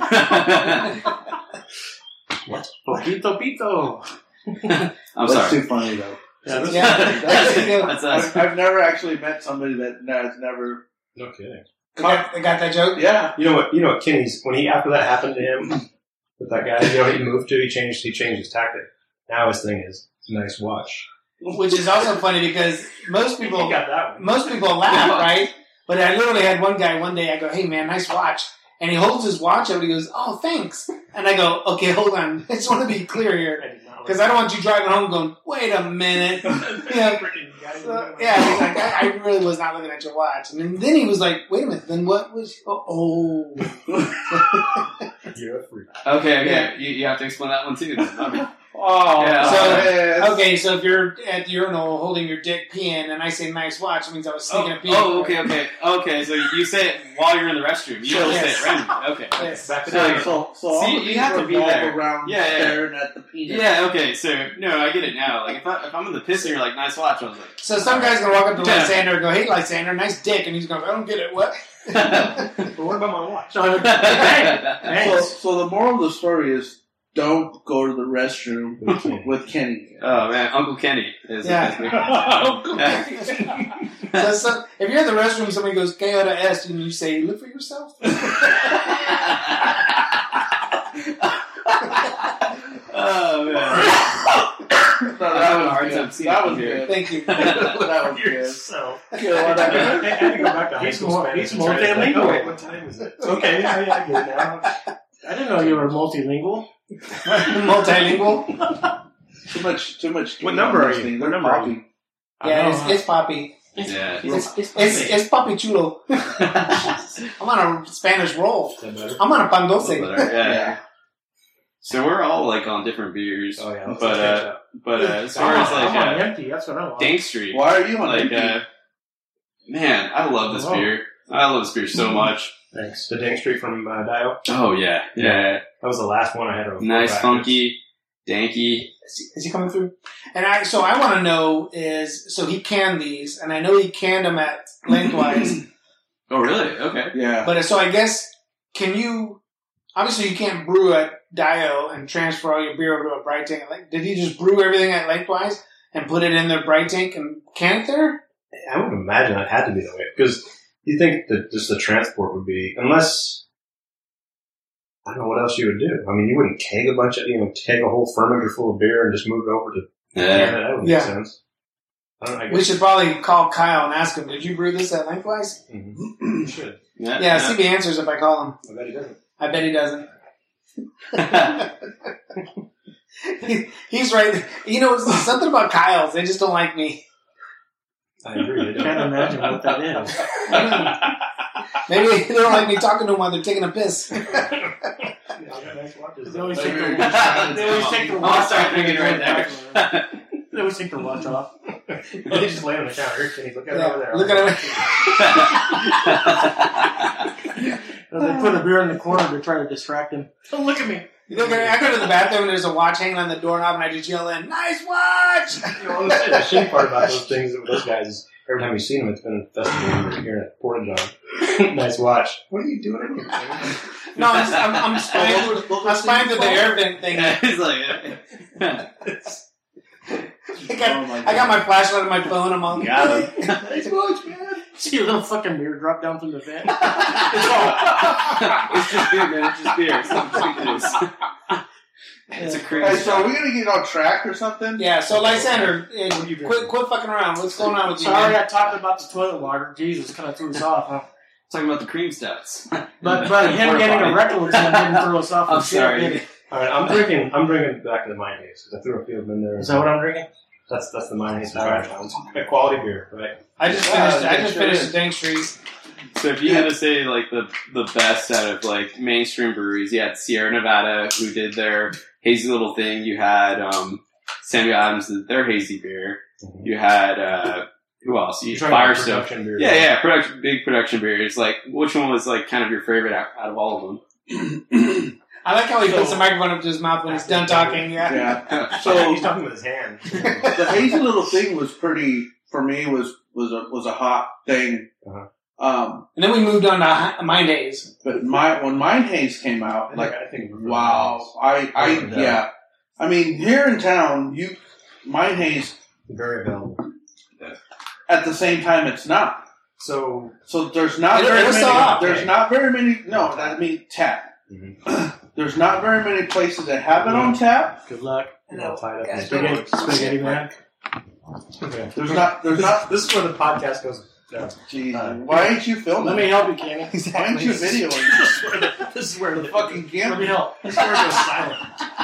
What? Poquito pito. I'm That's sorry. too funny though. Yeah, that's Yeah, that's a good. That's us. I've, I've never actually met somebody that has never. no kidding. They got, they got that joke. Yeah. You know what? You know what? Kenny's when he after that happened to him with that guy. You know, he moved to. He changed. He changed his tactic. Now his thing is nice watch. Which is also funny because most He people got that one. most people laugh, right? But I literally had one guy one day. I go, "Hey man, nice watch," and he holds his watch up. And he goes, "Oh, thanks." And I go, "Okay, hold on. I just want to be clear here because I don't want you driving home going, wait a minute." Yeah. So, yeah, he's like, I, I really was not looking at your watch. And then he was like, wait a minute, then what was, oh. You're a freak. Okay, okay. Yeah. You, you have to explain that one too. Then. Okay. Oh, Yeah. so, yes. okay, so if you're at the urinal holding your dick peeing and I say nice watch, it means I was sneaking Oh, a pee. oh, okay, okay, okay. So you say it while you're in the restroom. You don't Yes. say it randomly. Okay. Yes. Back to So, the So, so all See, the you things have to be revolve there. around Yeah, yeah. staring at the penis. Yeah. Okay. So no, I get it now. Like if I if I'm in the piss and you're like nice watch, I was like. So some guy's gonna walk up to Yeah. Lysander and go, hey Lysander, nice dick, and he's going, I don't get it, what? But what about my watch? So, hey, So, thanks. so the moral of the story is don't go to the restroom With Kenny. with Kenny. Oh man, Uncle Kenny is. Yeah. is So, so if you're in the restroom, somebody goes, K O to S, and you say, look for yourself? oh man. No, that having a was hard good. time seeing That it was here. good. Thank you. that was good. Yourself. Okay, well, I that- had to go back to high He's school more- Spanish he's and try to think, multilingual. oh, wait, what time is it? Okay, yeah, yeah, I get it now. I didn't know you were multilingual. Multilingual? Too much, too much. What number are you? They're What number are poppy. Yeah, I it's, know. it's Poppy. Yeah. It's, it's, it's Papi Chulo. I'm on a Spanish roll. Is that better? I'm on a pan A dulce. little better, yeah. Yeah. So we're all like on different beers. Oh yeah, let's But, let's uh, catch up. But uh, as I'm far on, as like I'm on uh, empty. That's what I want. Dank Street, Why are you on like empty? uh, man, I love this Oh. beer. I love this beer so much. Thanks. The Dank Street from uh, Dio. Oh yeah, yeah. That was the last one I had. to Nice, practice. funky, danky. Is he, is he coming through? And I, so I want to know is, so he canned these, and I know he canned them at lengthwise, Oh really? Okay. Yeah. but so I guess, can you, obviously you can't brew at Dio and transfer all your beer over to a bright tank. Like, did he just brew everything at lengthwise and put it in the bright tank and can it there? I would imagine it had to be that way because you think that just the transport would be, unless I don't know what else you would do. I mean, you wouldn't keg a bunch of, you know, keg a whole fermenter full of beer and just move it over to Yeah. Canada. That would make Yeah. sense. I don't know. I We guess should probably call Kyle and ask him, did you brew this at Lengthwise? mm-hmm. You should. Yeah. Yeah, see if he answers if I call him. I bet he doesn't. I bet he doesn't. he, he's right. You know, something about Kyle's. They just don't like me. I agree. They don't. Can't imagine what that is. Maybe they don't like me talking to them while they're taking a piss. They always take Maybe their you're watch just off. They always take their I'll watch start off. thinking right there. They always take their watch off. They just lay on the counter. Can you look at it Yeah, over there? look at it. They put a beer in the corner to try to distract him. Don't look at me. You know, I go to the bathroom and there's a watch hanging on the doorknob and I just yell in, nice watch! You know, the the shitty part about those things with those guys is every time you see them, it's been a festival here at Porta John. Nice watch. What are you doing in here? No, I'm, just, I'm, I'm spying, I'm spying through the air vent thing. Yeah, he's like, I got, I got my flashlight on my phone. I'm on. Got him. Nice watch, man. See a little fucking beer drop down from the vent. it's just beer, man. It's just beer. Stop drinking this. It's a Hey, crazy. so are we gonna get on track or something? Yeah, so Lysander, eh, What are you quit, quit fucking around. What's going on with you, Sorry, man? I talked about the toilet water. Jesus, kind of threw us off, huh? Talking about the cream stouts. But but him getting a rectal exam didn't throw us off. I'm from shit, sorry. did it? All right, I'm drinking. I'm drinking back to the Mine Haze because I threw a few of them in there. Is that what I'm drinking? That's that's the Mine Haze Trash Hounds. Quality beer, right? I just Yeah, finished. I it just sure finished is. the Dank Street. So if you had to say like the the best out of like mainstream breweries, you had Sierra Nevada who did their hazy little thing. You had um, Samuel Adams did their hazy beer. Mm-hmm. You had uh, who else? You You're talking about Firestone. production beer. Yeah, yeah, production, big production beers. Like, which one was like kind of your favorite out, out of all of them? I like how he puts the microphone up to his mouth when he's done talking. Yeah. Yeah. So So he's talking with his hand. the hazy little thing was pretty for me. Was was a was a hot thing. Uh-huh. Um, And then we moved on to Hi- Mind Days. but my when Mine Haze came out, like I think wow, I I Yeah. yeah. I mean, here in town, you Mine Haze very available. at the same time it's not. So So there's not It'll- very it'll many. sell out. There's not very many. No, I mean tap. Mhm. There's not very many places that have it on tap. Good luck. you're all tied up in Spaghetti, spaghetti man. Okay. There's not. There's not. This is where the podcast goes down. Jeez, Uh, why ain't you filming? Let me help you, Kenny. Why ain't you videoing? This is where the, this is where the Fucking Let camera. me help. This is where it goes silent.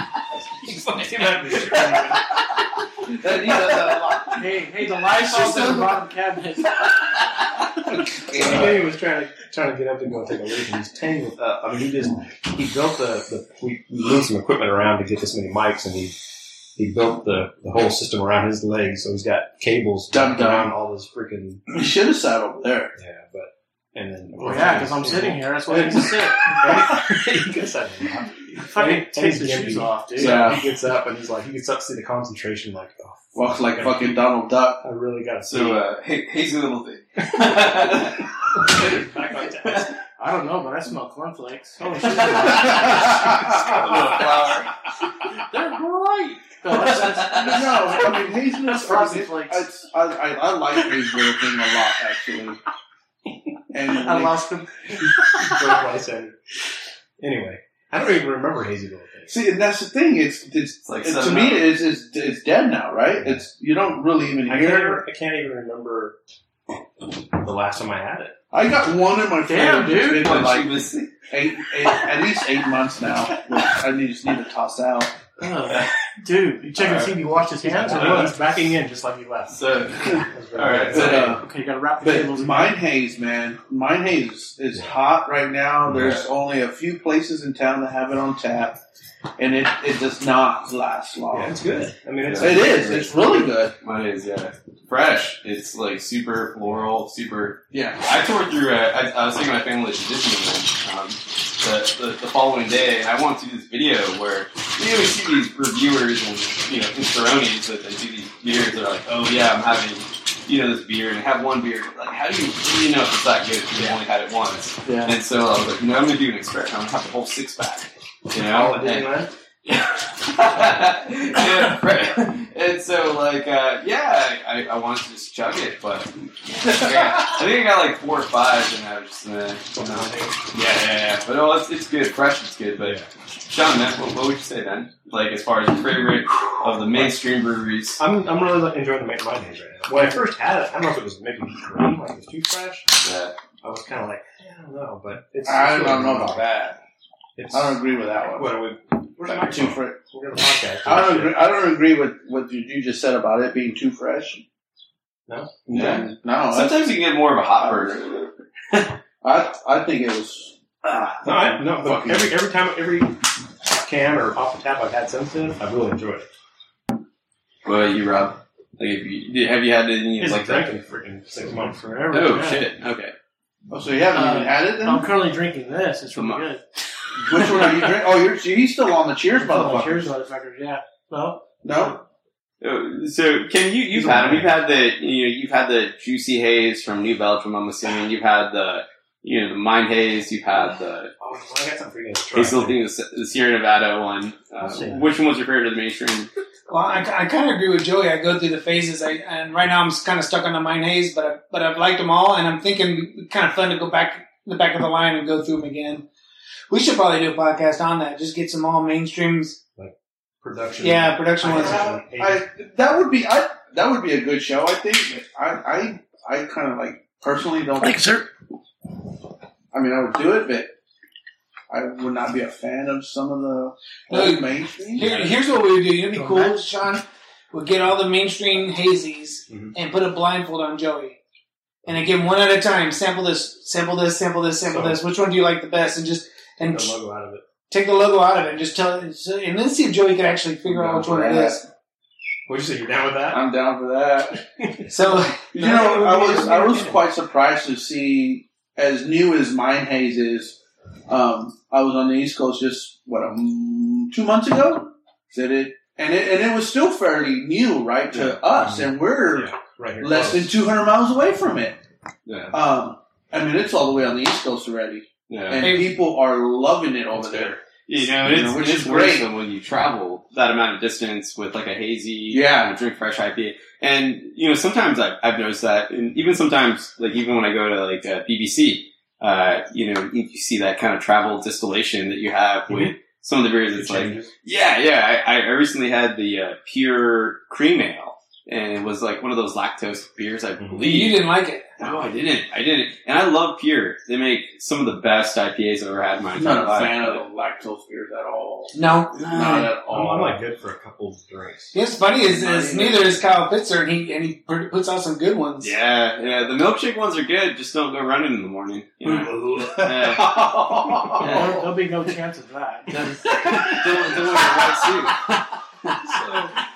Hey, hey, the Lysol's in the bottom cabinet. Kenny was trying to trying to get up to go take a leak, and he's tangled up. I mean, he just he built the, the we, we moved some equipment around to get this many mics, and he he built the, the whole system around his legs, so he's got cables Dum wrapped dum. around all this freaking You should have sat over there. yeah. But and then Well, yeah, because I'm sitting here. That's why I need to sit. he gets up. Fucking takes the shoes off, dude. So Yeah. he gets up and he's like, he gets up to see the concentration, like, oh, Walks like fucking Donald Duck. I really got to see. So, uh, ha- hazy little thing. Back on task. I don't know, but I smell cornflakes. Oh, shit. They're great. No, that's, that's, No, I mean hazelnut That's Frosty it's- Flakes. it's- I, I, I like hazelnut thing a lot actually. And I like, lost them. Anyway, I don't even remember Hazy Little Thing. see, and that's the thing. It's it's, It's like it- to seven me, up. it's, it's it's dead now, right? It's you don't really even I hear can't, it. I can't even remember the last time I had it. I got one in my Damn, fridge. It's dude. been What, like she was- eight, eight, at least eight months now. Which I need, just need to toss out. Oh, dude, you check and see if he washed his hands or He's what? backing in just like he left. So, That was very all right. good. So, But, uh, Okay, you gotta wrap the But cables. Mine Haze, man, Mine Haze is hot right now. There's only a few places in town that have it on tap, and it, it does not last long. Yeah, it's good. I mean, it's It is. It's really good. mine is, yeah. Fresh. It's like super floral, super. Yeah. I tore through, a, I, I was taking my family to Disneyland um, the, the, the following day, and I went to this video where you know, we see these reviewers and, you know, Instaronis that they do these beers that are like, oh yeah, I'm having, you know, this beer, and have one beer. Like, how do you really know if it's that good if you've only had it once? Yeah. And so I was like, you know, I'm going to do an experiment. I'm going to have the whole six pack. You know? all at And- Disneyland. yeah. yeah, right. And so, like, uh, yeah, I, I wanted to just chug it, but yeah, I think I got like four or five, and I was just, uh, you know, yeah, yeah, yeah. But oh, it's, it's good, fresh, it's good. But Sean, man, what, what would you say then? Like, as far as your favorite of the mainstream breweries? I'm I'm really enjoying the Mine Haze right now. When I first had it, I don't know if it was maybe green, like it was too fresh. Yeah. I was kind of like, eh, I don't know, but it's. I it's don't really know about that. It's, I don't agree with that one. What are we? Where's the Like, too microphone? fresh. We're gonna podcast. I don't agree. I don't agree with what you you just said about it being too fresh. No. Yeah. No, that's- Sometimes you can get more of a hop burger. I I think it was. Ah, No, I, no. But Fucking- every every time, every can or off the tap I've had since then, I've really enjoyed it. What about you, Rob? Like, have you, have you had any It's like like that? drinking freaking six months. Forever. Oh yeah. shit! Okay. Oh, so you haven't Uh, even had it then? I'm currently drinking this. It's really Come on. good. Which one are you drinking? Oh, you're he's still on the Cheers, It's all motherfucker. Cheers, motherfuckers. Yeah. No. No, Oh, So, can you you've had them? You've had the you know you've had the Juicy Haze from New Belgium. I'm assuming you've had the you know the Mine Haze. You've had the Oh, well, I got something for you guys to try. Hazel thing, the, the Sierra Nevada one. Uh, I'll say that. which one was your favorite of the mainstream? Well, I, I kind of agree with Joey. I go through the phases, I, and right now I'm kind of stuck on the Mine Haze, but I, but I've liked them all, and I'm thinking kind of fun to go back in the back of the line and go through them again. We should probably do a podcast on that. Just get some all mainstreams. Production. Yeah, production ones. I, I, that would be I, that would be a good show. I think. I I, I kind of like personally don't. Thanks, sir. I mean, I would do it, but I would not be a fan of some of the No, old mainstream. Here, here's what we would do. It'd be cool, Sean. We'll get all the mainstream hazies Mhm. and put a blindfold on Joey. And then give him one at a time. Sample this, sample this, sample this, sample So- this. Which one do you like the best? And just and the logo out of it. take the logo out of it and just tell it. so- And then see if Joey can actually figure out which one it is. What'd you say? You're down with that? I'm down for that. So You know, I was I was quite surprised to see as new as Mine Haze is. Um, I was on the East Coast just what um, two months ago. Did it and it and it was still fairly new, right, to Yeah. us, and we're Yeah, right here. less close. than two hundred miles away from it. Yeah. Um, I mean, it's all the way on the East Coast already, Yeah. and people are loving it over That's there. You know, You it's, know, which it's is worse great. than when you travel that amount of distance with like a hazy, Yeah. you know, drink fresh I P A. And, you know, sometimes I've, I've noticed that, and even sometimes, like even when I go to like uh, B B C, uh, you know, you, you see that kind of travel distillation that you have with some of the beers. It's It like, changes. yeah, yeah. I, I recently had the uh, pure cream ale, and it was like one of those lactose beers, I Mhm. believe. you didn't like it. No, I didn't. I didn't. And I love Pure. They make some of the best I P As I've ever had in my I'm entire not a life. fan of the lactose beers at all. No. Not at I'm, all. I'm like good for a couple of drinks. What's funny is, Not is even- neither is Kyle Pitzer, and he and he put- puts out some good ones. Yeah, yeah. The milkshake ones are good. Just don't go running in the morning. You know? Yeah. There, Yeah. there'll be no chance of that. don't, don't wear a white suit.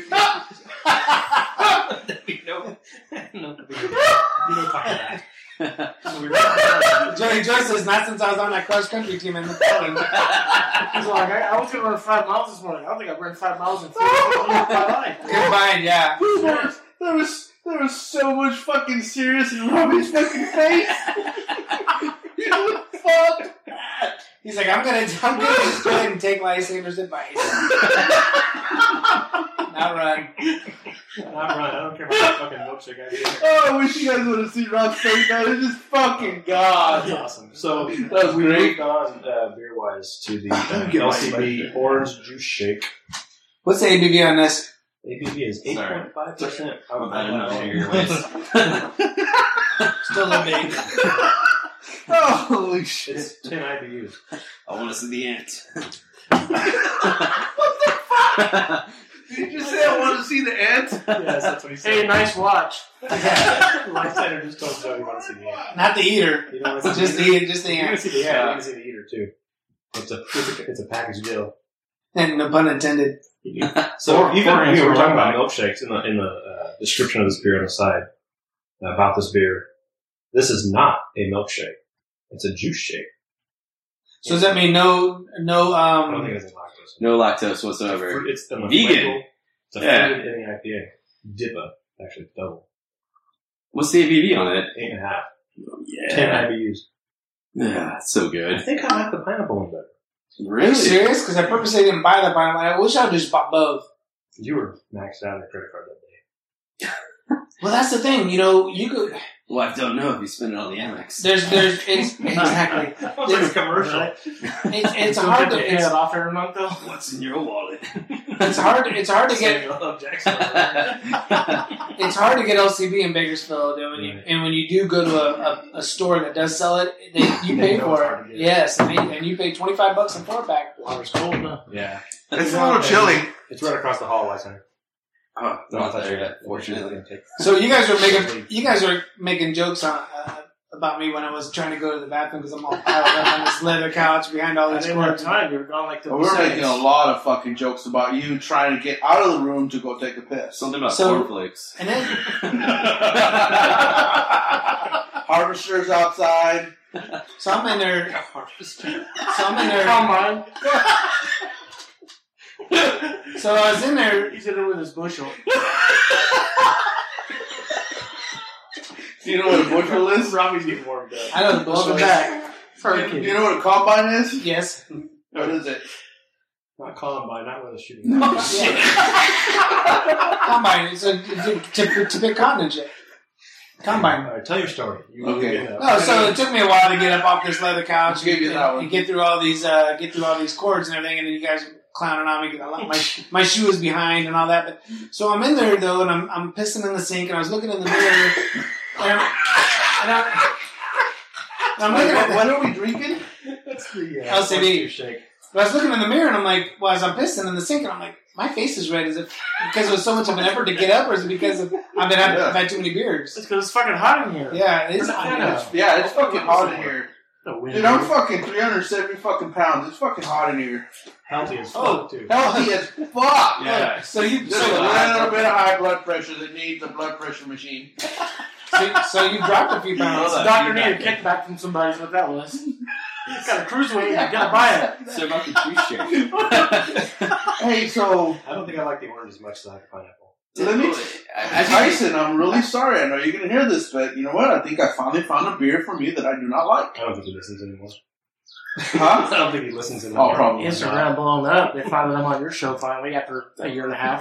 no, no, You don't talk about that. Joey Joy says, not since I was on that cross country team in the Poland. He's like, I, I was going to run five miles this morning. I don't think I've run five miles in three years of my life. Good mind, yeah. there was there was there was so much fucking serious in Robbie's fucking face. You know what the fuck? He's like, I'm gonna, I'm gonna just go ahead and take Lysander's advice. Not run. I'm right. I don't care about that fucking milkshake idea. Oh, I wish you guys would have seen Rob's face. That is just fucking god. That's awesome. So That was we great. moved on uh, beer wise to the Let me uh, get my L C B mic back. Orange Juice Shake. What's the A B V on this? A B V is eight Sorry. point five percent. I'm bad enough to hear your voice. Still a big. Holy shit. It's ten I B Us. I want to see the ant. Did you just say I want to see the ant? Yes, that's what he said. Hey, nice watch. Lysander just told Joe you want to see the ant. Not the eater. You don't want to see Just the the, just the You want ant. to see the ant. You want to see the eater too. It's a it's a, it's a package deal. And no pun intended. So Four- even four we ants were were talking right about milkshakes in the in the uh, description of this beer on the side uh, about this beer. This is not a milkshake. It's a juice shake. So does that mean no, no, I don't think um, it has any lactose. No lactose whatsoever. It's the Vegan. It's a Yeah. fruited in the I P A. Dippa, actually double. What's the A B V on it? Eight and a half. Ten Yeah. I B Us. Yeah, it's so I good. think I like the pineapple one better. Are you serious? Because I purposely didn't buy that bottle. I wish I would just bought both. You were maxed out on the credit card that day. Well, that's the thing. You know, you could. Well, I don't know if you spend it on the Amex. There's, there's, it's, exactly. It's like a commercial. It's, it's Don't hard get to. pay It's, it off every month though. What's in your wallet? it's hard. It's hard to get. Samuel L. Jackson. It's hard to get L C B in Bakersfield, and when you, and when you do go to a, a, a store that does sell it, they, you They pay know for it's hard it. to get. Yes, and, they, and you pay twenty five bucks a four pack. Water's cold though. Yeah. It's a little chilly. It's right across the hall, Y Center. Oh, No, I not thought you there were yet, fortunately. So you guys were making you guys were making jokes on uh, about me when I was trying to go to the bathroom because I'm all piled up on this leather couch behind all I these didn't have cords. time. You were gone like the. But we're making a lot of fucking jokes about you trying to get out of the room to go take a piss. Something about So- cornflakes. And then Harvesters outside. so I'm in there. So I'm in there. Come on. So I was in there. He's in there with his bushel. Do you know what a bushel is? Robbie's getting warmed up. I know the bushel Welcome is. back. Sorry, Do kid. you know what a combine is? Yes. What is it? Not Columbine, not with a shooting. Oh shit. Combine. It's a, it's a, to, to pick cotton and shit. Combine. All right, tell your story. You, Okay. you know. No, so it took me a while to get up off this leather couch Give you and, that one. and get through all these, uh, get through all these cords and everything, and then you guys are clowning on me because my my shoe is behind and all that. But so I'm in there though, and I'm I'm pissing in the sink, and I was looking in the mirror, and I'm, and I'm, and I'm looking at the, What are we drinking? That's the L C D. monster shake. but I was looking in the mirror, and I'm like, well, as I'm pissing in the sink, and I'm like, my face is red. Is it because it was so much of an effort to get up, or is it because of, I've been having, Yeah. I've had too many beers? It's because it's fucking hot in here. Yeah, it is Where's the hot. fan Yeah. at? Yeah, it's fucking hot in here. The wind. Dude, I'm fucking three hundred seventy fucking pounds. It's fucking hot in here. Healthy as fuck, Oh, too. Healthy as fuck. Yeah. So you, Just so, a little bit of high blood pressure that needs a blood pressure machine. so, so you dropped a few pounds. Hold on. Doctor needed a kickback from somebody. Is what that was. He's got a cruise weight. You gotta buy it. So about the juice shake. Hey, so I don't think I like the orange as much as I like the pineapple. let me. I, I think Tyson, I'm really sorry. I know you're gonna hear this, but you know what? I think I finally found a beer from you that I do not like. I don't think he listens anymore. Huh? I don't think he listens anymore. Oh, probably. Instagram blowing up. They finally I'm on your show finally after a year and a half.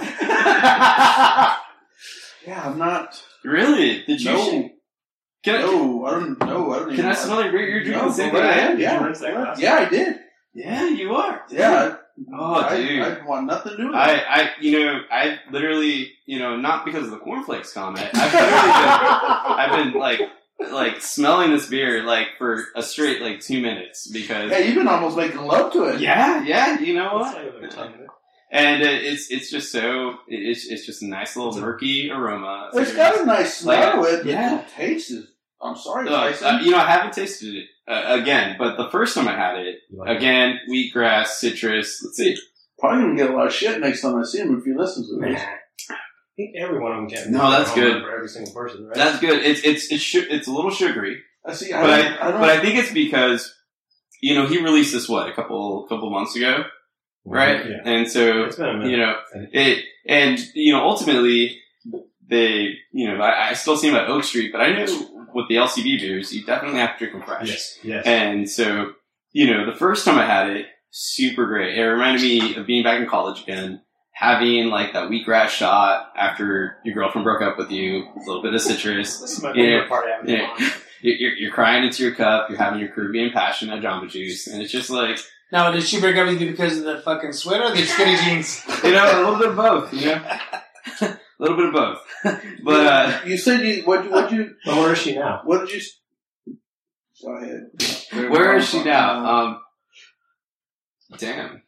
Yeah, I'm not. really? Did you? No. Can I? No, I don't. No, I don't. Can even I smell it? You're drinking No, the same go thing I ahead. am. Yeah. Did you rinse that glass? Yeah, I did. Yeah, you are. Yeah. Oh, I, dude. I want nothing to do with it. I, I, you know, I literally, you know, not because of the cornflakes comment. I've literally been, I've been like, like smelling this beer like for a straight like two minutes because. Yeah, you've been almost making love to it. Yeah, yeah, you know Let's what? say another ten minutes. And uh, it's it's just so it's it's just a nice little murky aroma. It's got a nice smell Like, to it. But yeah. the taste is. I'm sorry, Uh, Tyson. uh, you know, I haven't tasted it uh, again, but the first time I had it, You like it? again, wheatgrass, citrus. Let's see. Probably gonna get a lot of shit next time I see him if he listens to this. I think every one of them can. No, that's good. For every single person, right? That's good. It's it's it's su- it's a little sugary, I see. I but don't, I, I don't. but I think it's because you know he released this what a couple couple months ago, right? Yeah. And so It's been a minute. you know it, and you know ultimately they you know I, I still see him at Oak Street, but I knew with the L C B beers you definitely have to drink them fresh. Yes, yes. And so, you know, the first time I had it, super great. It reminded me of being back in college again, having like that wheatgrass shot after your girlfriend broke up with you, a little bit of citrus. This is my Yeah. favorite part of having Yeah. it on. You're, you're, you're crying into your cup, you're having your Caribbean passion at Jamba Juice, and it's just like, Now, did she break up with you because of the fucking sweater or the skinny jeans? you know, a little bit of both, you know? A little bit of both. But, uh, you said you what you what you But where is she now? what did you? s- Go ahead. where is she now? Um, damn.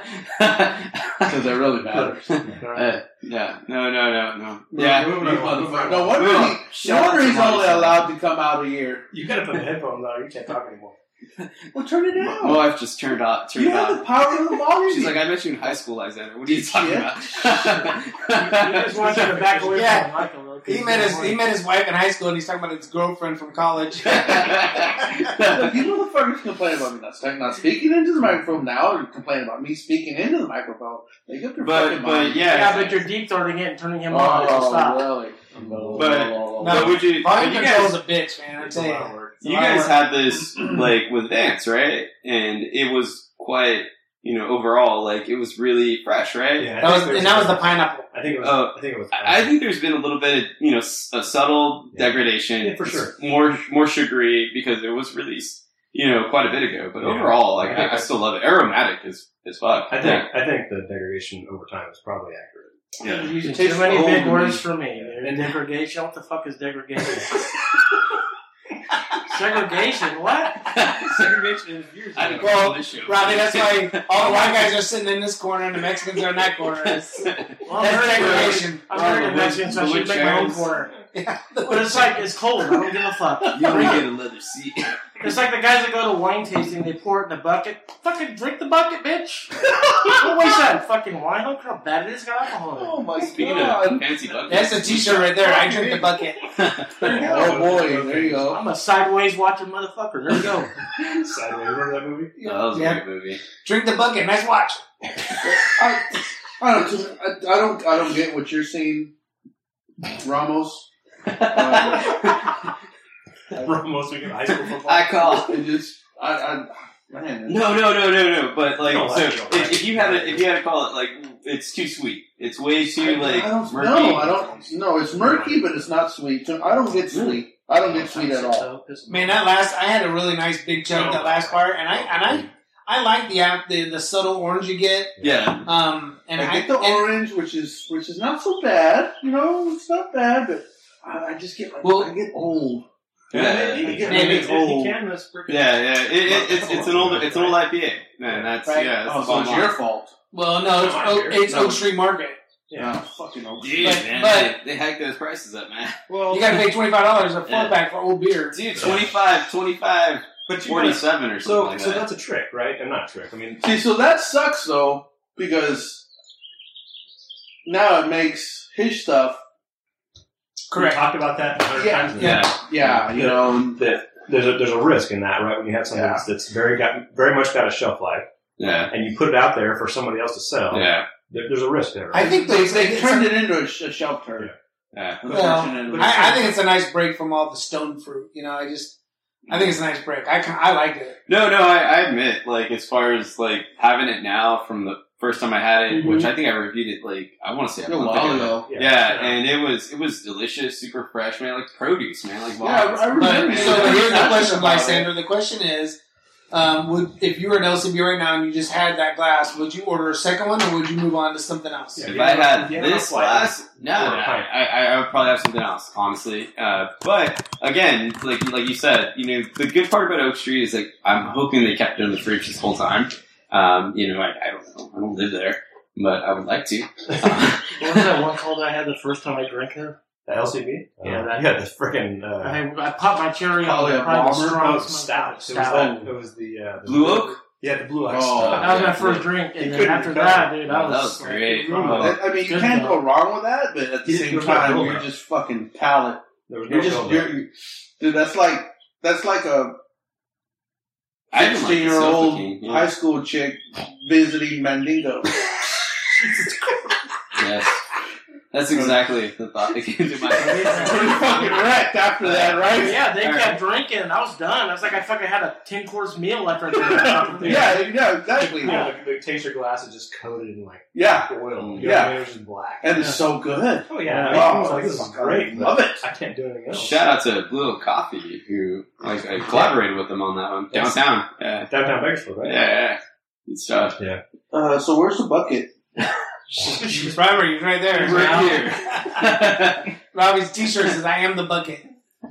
Because that really matters. Uh, yeah, no, no, no, no. Yeah, You Moving on. motherfucker. No wonder, Move on. he, no Shout wonder out he's to only Molly. allowed to come out a year. You gotta put the headphones on. You can't talk anymore. Well, turn it my, down. my wife just turned off. Turned you have off. the power of the volume. She's like, I met you in high school, Alexander. What are you talking Yeah. about? He just wants you to back away Yeah. from Michael. though, 'cause He met his he's he met his wife in high school, and he's talking about his girlfriend from college. Look, you motherfuckers complain about me not, not speaking into the microphone now, or complain about me speaking into the microphone. Make up your But- fucking but mind. yeah. Yeah, but you're deep throating it and turning him on. So Oh, stop. really? But- But would you? But Volume you control's guys, a bitch, man. I It's a tell lot of you. work. you guys had this like with Vance, right? And it was quite, you know, overall, like it was really fresh, right? Yeah, I That think was, there's- and that was the pineapple. I think it was. Oh, I think it was. I I think there's been a little bit of, you know, s- a subtle Yeah. degradation. Yeah, for sure. It's more, more sugary because it was released, you know, quite a bit ago. But Yeah. overall, like, I I, I still love it. Aromatic is, is fuck. I think. I think the degradation over time is probably accurate. Yeah. You're using It tastes too many old big to me. words for me. And degradation? What the fuck is degradation? Segregation? What? Segregation is years I- ago. well, This show. Robbie, that's why all the white guys are sitting in this corner and the Mexicans are in that corner. It's, Well, I'm that's very segregation. I'm very Mexican, so I The should wood make my own chairs. corner. Yeah. But it's like, it's cold. I don't give a fuck. You only get a leather seat. It's like the guys that go to wine tasting, they pour it in a bucket. Fucking drink the bucket, bitch. Don't waste that fucking wine. Look how bad it is. It's got alcohol in it. Oh my Speaking god! of fancy buckets. That's the t-shirt right there. I drink the bucket. Oh boy, there you go. I'm a sideways watching motherfucker. There you go. Sideways, remember that movie? Oh, that was Yeah. a great movie. Drink the bucket. Nice watch. I, I don't, I, I don't, I don't get what you're saying, Ramos. Um, Ramos, we get high school football. I call. it just, I, I, man. No, no, no, no, no. But like, No, so that's not if, right. if you had to, if you had to call it, like, it's too sweet. It's way too like I don't, murky. no, I don't. No, it's murky, but it's not sweet. So I don't get sweet. I don't get sweet at all. Man, that last I had a really nice big chunk that last part, and I and I I like the app the the subtle orange you get. Yeah. Um, and I I, get the and, orange, which is which is not so bad. You know, it's not bad, but I, I just get like Well- I get old. Yeah, I yeah, get Maybe. really old. He can, that's freaking- yeah, yeah. It, it, it's it's an old it's an old I P A. Man, that's Right. yeah. That's Oh, the so bottom it's line. your fault. well, no, it's No, Oak, I'm here. it's No. Oak Street Market. Yeah, fucking old. Dude, But- man, but- they, they hiked those prices up, man. Well, You got to pay twenty five dollars a four Yeah. pack for old beer. Dude, twenty-five, twenty-five, but you gotta- forty-seven or something So, like so that. that's a trick, right? And not a trick. I mean, See, so that sucks though because now it makes his stuff. Correct. we talked about that a hundred Yeah, times. yeah. Yeah, you know. and- That there's a there's a risk in that, right? When you have something Yeah. that's, that's very got very much got a shelf life, Yeah, and you put it out there for somebody else to sell. yeah, There, there's a risk there. I Right? think They, they, they turned it into a, sh- a shelf turd. yeah. Well, Unfortunately. I, I think it's a nice break from all the stone fruit. You know, I just I think it's a nice break. I I liked it. No, no, I, I admit, like, as far as like having it now from the first time I had it, Mhm. which I think I reviewed it like I want to say a a month while ago. ago. Yeah, and it was it was delicious, super fresh, man, like produce, man, like Yeah, I, vines. I remember. But you so saying here's the that question, about it. Lysander. The question is, um, would if you were at L C B right now and you just had that glass, would you order a second one or would you move on to something else? Yeah. If you I know, had you know, this like, glass, no, or no, a pint. I, I, I would probably have something else, honestly. Uh, but again, like like you said, you know, the good part about Oak Street is like I'm hoping they kept it in the fridge this whole time. Um, you know, I, I don't know, I don't live there, but I would like to. Uh, What was that one called I had the first time I drank there? The L C B? Yeah, that- yeah, the freaking uh, I, I popped my cherry on Probably the a private bomber. strong oh, stout. It was, stout. that, it was the, uh, the Blue Oak? Yeah, the Blue Oak. Oh. stout. That was my Yeah. first drink, You and then couldn't after cut that, it. dude, Oh, I was, that was like, great. really Oh. good. I I mean, you Good can't though. go wrong with that, but at the You same didn't time, go you're wrong. just fucking palate. There was no You're just, build-up. you're, you- dude. That's like that's like a I even like the sixteen-year-old Sofa King, yeah. high school chick visiting Mandingo. Yes. That's exactly the thought that came to my Pretty head. fucking wrecked after that, right? Yeah, they All kept drinking, and I was done. I was like, I fucking had a ten course meal after I drank that. Yeah, yeah, exactly. You know, the, the taster glass is just coated in like Yeah, oil. You know Yeah. what I mean? It was just black. and it's so good. oh yeah, Oh, I was like, this is fucking great. but love it. I can't do anything else. Shout out to Blue Oak Coffee, who like I collaborated with them on that one Yes. downtown. Yeah, Downtown Bakersfield, yeah, right? yeah. Good stuff. Uh, so where's the bucket? Robert, you're right there. Right here. Robbie's t-shirt says, "I am the bucket."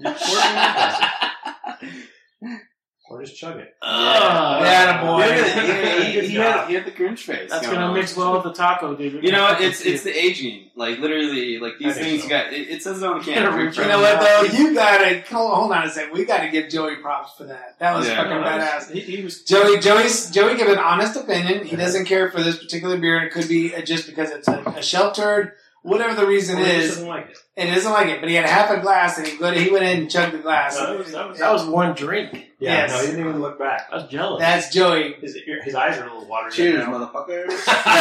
Or just chug it. Uh, Yeah, boy. Look at it. He, Good he, he, job. had, he had the Grinch face. That's going gonna on. mix well with the taco, dude. You know what? It's it's the aging. Like literally, like these I think things so. you got. It, it says it on the can. Gotta Grinch reach You face. know what though? You gotta hold, hold on a second. We gotta give Joey props for that. That was Yeah. fucking No, that badass. was- He, he was Joey, Joey's, Joey gave an honest opinion. He doesn't care for this particular beer, and it could be just because it's a, a shelf turd, whatever the reason he is. doesn't like it. And he doesn't like it, but he had half a glass, and he go he went in and chugged the glass. No, that was, that was, That was one drink. yeah, yes. no, he didn't even look back. I was jealous. That's Joey. His ear, his eyes are a little watery. Cheers, right now. motherfuckers.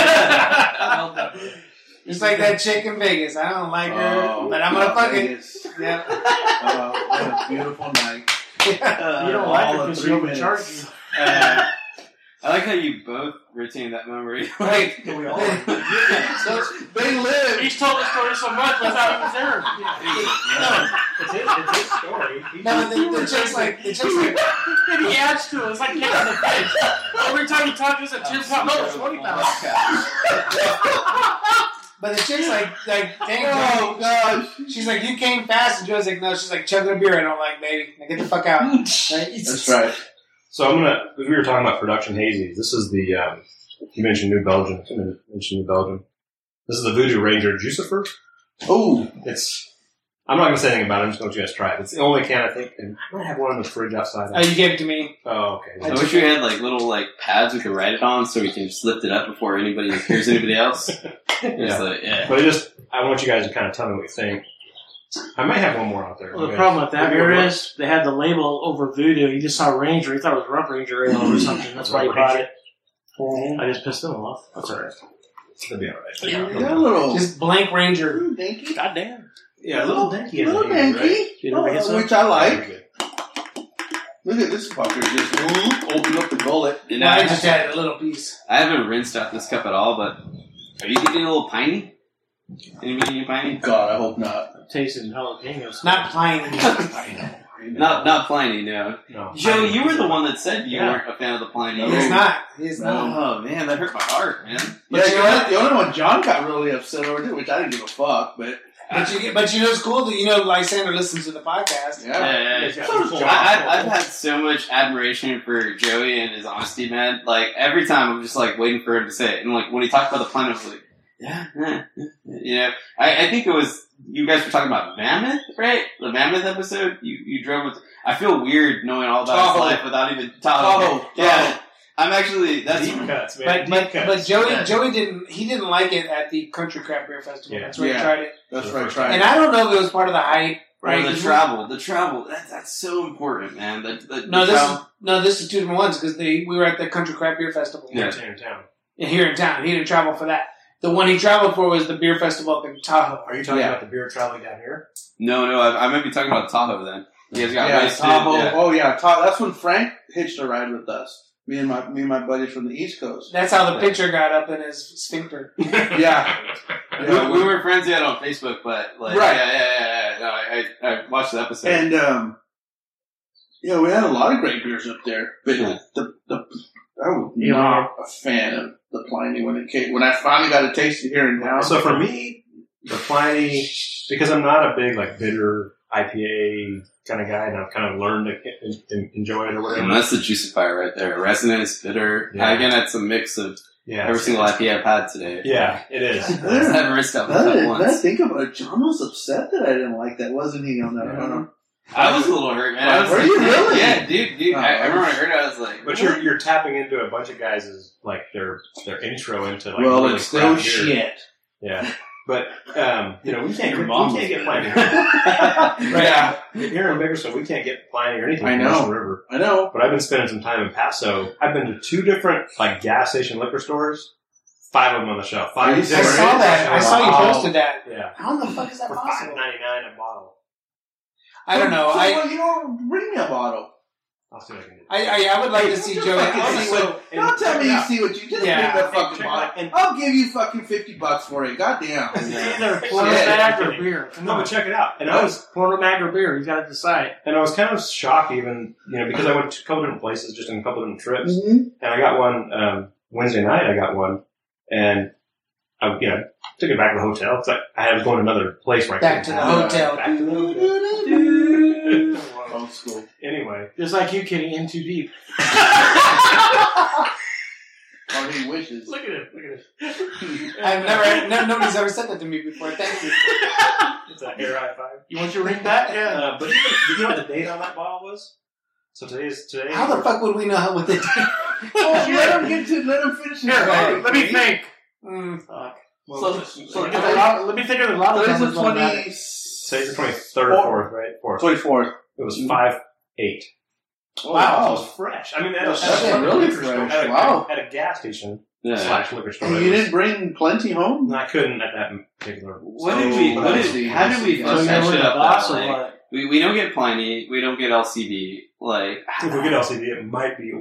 Just like that chick in Vegas. I don't like her, Oh, but I'm gonna fuck it. Vegas. Yeah. Oh, what a beautiful night. you don't Uh, like all it of because three you overcharge minutes. you. Uh, I like how you both retain that memory. Like, We all. So, they live. He's told the story so much, I thought he was there. It's his, it's his story. He- No, the, the chick's like, the chick's like, And he adds to it. It's like getting the fish. Every time he talks, it's a ten pound. No, it's twenty pounds. but the chick's like, like, dang, Oh Joey. gosh. She's like, you came fast, and Joey's like, no. She's like, chugging a beer I don't like, baby. Now get the fuck out. Right? That's right. So I'm gonna, because we were talking about production hazies. This is the, um, you mentioned New Belgium. You mentioned New Belgium. This is the Voodoo Ranger Juicifer. Oh, It's, I'm not gonna say anything about it. I'm just gonna let you guys try it. It's the only can I think, and I might have one in the fridge outside. Oh, you gave it to me. Oh, okay. I wish we had like little like pads we could write it on, so we can just lift it up before anybody hears anybody else. It's Yeah. like, yeah. But it just, I want you guys to kind of tell me what you think. I might have one more out there. Well, the Okay. problem with that Maybe beer one more. is they had the label over Voodoo. He just saw Ranger. He thought it was Rump Ranger Ale or something. That's why he bought it. I just pissed him off. That's all right. It'll be alright. you got a little, Just blank Ranger. little dinky. God damn. Yeah, a little dinky. Little dinky. You never get Oh, some? which I like. Look at this fucker. Just mm, open up the gullet. And No, I, I just had a little piece. I haven't rinsed out this cup at all, but are you getting a little piney? Anybody getting piney? God, I hope not. Tasting jalapenos. Not Pliny. Not not Pliny, no. No. Joe, you were the one that said you Yeah. weren't a fan of the Pliny. He's not. He's not. Oh man, that hurt my heart, man. Yeah, you know what? The only one John got really upset over too, which I didn't give a fuck, but But you, but you know, it's cool that you know, Lysander listens to the podcast. yeah. Yeah, yeah, Yeah, yeah. I, I've, I've had so much admiration for Joey and his honesty, man. Like every time, I'm just like waiting for him to say it. And like when he talked about the planet, I was like, yeah, yeah, yeah. You know. I, I think it was you guys were talking about Mammoth, right? The Mammoth episode. You you drove with. I feel weird knowing all about Tahoe. his life without even Tahoe. Tahoe. Yeah, I'm actually that's. Deep cuts, man. But Deep but, cuts. but Joey Yeah. Joey didn't he didn't like it at the Country Craft Beer Festival. Yeah. That's where Yeah. he tried it. That's The right. first Try And it. I don't know if it was part of the hype, Right, right? the travel, the travel. That, that's so important, man. The, the, No, the this travel. is no, this is two different ones because they we were at the Country Craft Beer Festival Yeah. Here in town. here in town. He didn't travel for that. The one he traveled for was the beer festival up in Tahoe. Are you talking Yeah. about the beer traveling down here? No, no, I, I might be talking about Tahoe then. You guys got Yeah, wasted. Tahoe. Yeah. Oh yeah, Tahoe. That's when Frank hitched a ride with us. Me and my me and my buddies from the East Coast. That's how the Yeah. picture got up in his sphincter. Yeah. Yeah, we, we were friends yet on Facebook, but like, Right. yeah, yeah, yeah, yeah. No, I, I, I watched the episode. And um, yeah, we had a lot of great beers up there, but Yeah. the the I was Yeah. not a fan of the Pliny when it came. When I finally got to taste it here in town. So for me, the Pliny, because I'm not a big like bitter I P A kind of guy, and I've kind of learned to en- en- enjoy it or and whatever. that's the juicifier right there. Resonance, bitter. Yeah. Again, that's a mix of Yeah, every single I P A I've had today. Yeah, it is. I haven't risked out Now with that, that now that I once. think about it, John was upset that I didn't like that, wasn't he? On that, Yeah. on a- I was a little hurt, man. I was Were like, you really? Yeah, dude, dude. Oh, I, I remember when I heard it, I was like, But you're you're tapping into a bunch of guys' like their their intro into like well, really it's still craft beer. shit. Yeah, but um, you know we can't Your get, mom we can't was get good. Pliny Yeah, here in Bakersfield. We can't get Pliny or anything. I from know. Russian River. I know. But I've been spending some time in Paso. I've been to two different like gas station liquor stores. Five of them on the shelf. Five. Are you I serious? saw that. I saw you Wow. posted that. Yeah. How in the fuck is that For five possible? ninety nine a bottle. I don't know. So, I, well, you don't bring me a bottle. I'll see what I can do. I, I, I would like to see Just Joey. fucking I see see what- what, And Don't tell check me it you out. see what you just Yeah. bring the fucking Check it bottle. out. And- I'll give you fucking fifty bucks for it. Goddamn. Either porno Yeah. bag or beer. Come No, on. but check it out. And I was Porno bag or beer. You got to decide. and I was kind of shocked even, you know, because I went to a couple different places just in a couple different trips. Mm-hmm. And I got one um, Wednesday night. I got one, and I, you know, took it back to the hotel because I, I was going to another place where I Back couldn't to the have it. hotel. Back to the hotel. Old school. Anyway, Just like you, Kenny, in too deep. Or he wishes. Look at it. Look at it. I've never, no, nobody's ever said that to me before. Thank you. it's a air high five. You want your ring back? Yeah. Uh, but even, do you know what the date on that bottle was? So today's today. How the fuck would we know how what they do? Oh, let him get to. Let him finish his Here, story. let me think. Mm. Fuck. So, so Let me, get the lot- let me think of the lot of today's the numbers on that. twenty Today's the twenty third or fourth, right? Fourth. twenty fourth. It was five eight. Wow. So it was fresh. I mean, at a, That's at a really liquor store, fresh. At a, Wow. at a gas station Yeah. slash liquor store. And It you was- didn't bring plenty home? I couldn't at that particular. What did we? What I did? see, How I did we see. So fuck you're that with shit the up? boss That, or like, what? we we don't get Pliny. We don't get L C D. Like If we get L C D, it might be old.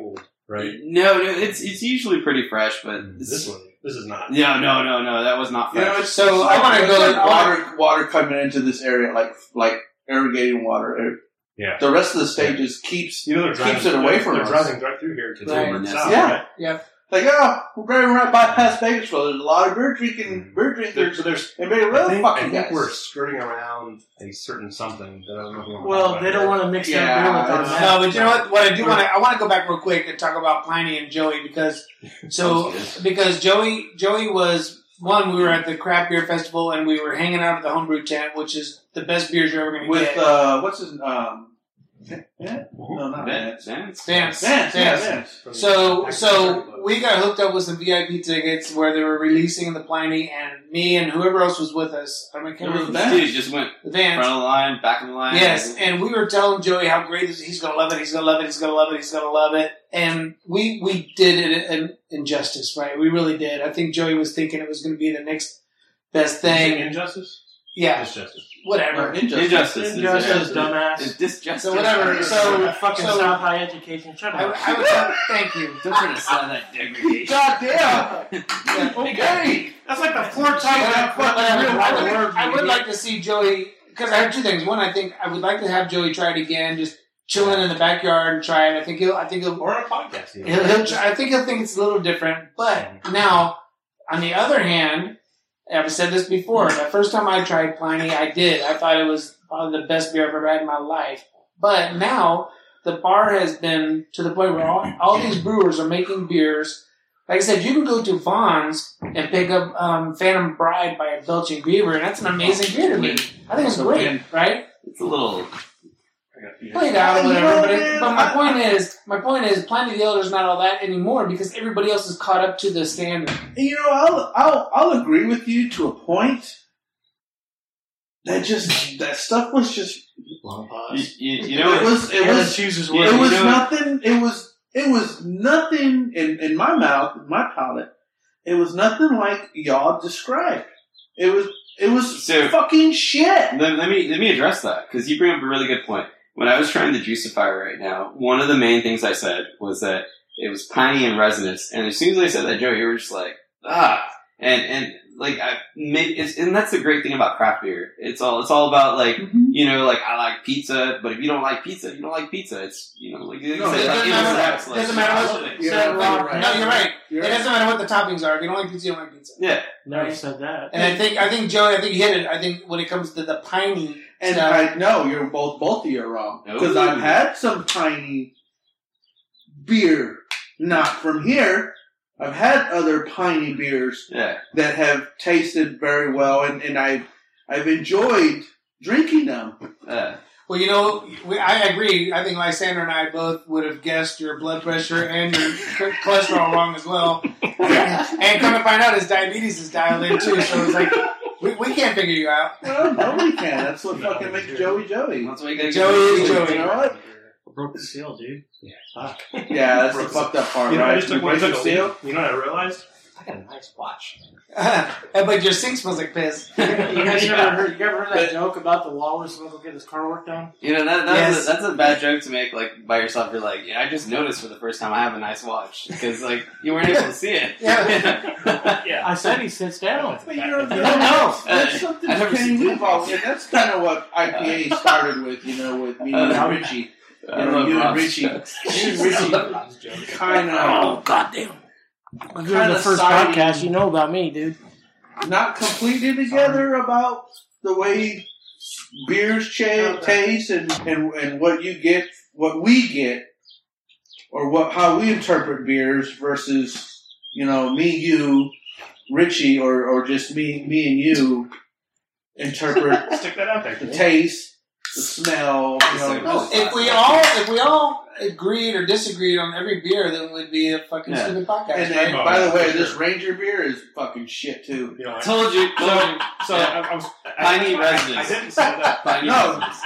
right? No, no, it's it's usually pretty fresh, but This one, this is not. No, no, no, no, that was not You fresh. know, it's, So, it's I wanna it's go- like water, water coming into this area, like like irrigating water. Yeah. The rest of the stages keeps You know, they're driving, keeps it away from they're us. driving right through here to Right. the Yeah. south. Yeah. Right? Yeah. like, oh, we're driving right by past Bakersfield. There's a lot of beer drinking, beer There, drinkers, but there's, and very I real think, fucking I think guys. we're skirting around a certain something that I don't know if we want to Well, talk about they don't here. want to mix Yeah, their beer with our it's- meth. No, but you know what? What I do want to, I want to go back real quick and talk about Pliny and Joey because, so Sounds because Joey, Joey was one. We were at the craft beer festival and we were hanging out at the homebrew tent, which is the best beers you're ever going to With get. uh, what's his um, yeah? No, not Vance, Vance. Vance. Vance, Vance, yeah, Vance. Vance. So, so we got hooked up with some V I P tickets where they were releasing the Pliny, and me and whoever else was with us. I mean, I can't It was remember. Vance. Dude just went Vance. front of the line, back of the line. Yes, and we were telling Joey how great this, he's gonna love it, he's gonna love it, he's gonna love it, he's gonna love it, and we we did it in injustice, right? We really did. I think Joey was thinking it was gonna be the next best Did you say thing. Injustice? Yeah, Injustice. whatever. Injustice. Injustice. is- Injustice, is- dumbass. is disjustice. So whatever. So fucking so South High Education. Shut I, up. I would thank you. Don't try to sell that degradation. God damn. Yeah. Okay. That's like the fourth I time would, that fucking I real would, hard word. I would like to see Joey, because I have two things. One, I think I would like to have Joey try it again, just chilling in the backyard and try it. I think he'll, I think he'll, Or on a podcast. even. he'll, he'll try, I think he'll think it's a little different. But now, on the other hand, I've said this before. The first time I tried Pliny, I did. I thought it was probably the best beer I've ever had in my life. But now, the bar has been to the point where all, all these brewers are making beers. Like I said, you can go to Vaughn's and pick up um, Phantom Bride by a Belching Beaver, and that's an amazing beer to me. I think it's great, right? It's a little. Played out or whatever. But, it, Yeah, but my I- point is, my point is, Pliny the Elder is not all that anymore because everybody else is caught up to the standard. You know, I'll I'll I'll agree with you to a point. That just that stuff was just Long You, pause. you, you know, it was it Kevin was chooses Yeah, words. it you was know- nothing. It was it was nothing in in my mouth, my palate. It was nothing like y'all described. It was it was So- fucking shit. Let, let me let me address that because you bring up a really good point. When I was trying the Juicifier right now, one of the main things I said was that it was piney and resinous, and as soon as I said that, Joe, you were just like, ah, and and like I made, it's, and that's the great thing about craft beer. It's all it's all about like you know, like I like pizza, but if you don't like pizza, you don't like pizza. It's you know, like you No, said, it like, doesn't it was matter- sex, like, doesn't matter I what- love it. You're So, right, right. No, you're right. You're It right. doesn't matter what the toppings are. If you don't like pizza, you don't like pizza. Yeah, Never said that. And I think, I think Joey, I think you hit it. I think when it comes to the piney And stuff, I know you're both both of you are wrong because No. I've had some piney beer, not from here. I've had other piney beers yeah. that have tasted very well, and, and I've I've enjoyed drinking them. Uh, well, you know, we, I agree. I think Lysander and I both would have guessed your blood pressure and your cholesterol wrong as well. And come to find out, his diabetes is dialed in too. So it's like we, we can't figure you out. Well, nobody can. That's what fucking makes Joey Joey. that's why you gotta Joey get is Joey. You know what? Broke the seal, dude. Yeah. Fuck. Yeah, that's the fucked up part, You know, I right? just took You one break the took a seal. leak. You know what I realized? I got a nice watch. But your sink smells like piss. You guys Yeah. ever heard, you ever heard that joke about the walrus who go get his car work done? You know, that, that's, Yes. a, that's a bad joke to make, like, by yourself. You're like, yeah, I just noticed for the first time I have a nice watch. Because, like, you weren't able to see it. Yeah. Yeah. I said he sits down. But you know, don't know. that's something I never Kenny seen we that. involved in. That's kind of what I P A started with, you know, with me Uh, and Richie. I You know, love you and Rob's Richie, jokes. you and Richie kind Oh, of goddamn. You're Kinda the first siding- podcast you know about me, dude. not completely together about the way beers cha- taste and, and, and what you get, what we get, or what how we interpret beers versus, you know, me, you, Richie, or, or just me, me and you interpret Stick that out there. the taste, the smell, you know. No, if we all if we all agreed or disagreed on every beer, then it would be a fucking Yeah. stupid podcast, And then, right? by the way, For this sure. Ranger beer is fucking shit too. You know, I- Told you. So, Told you. so Yeah. I, I was. I, Piney I, residence. I didn't say that. Piney No. residence.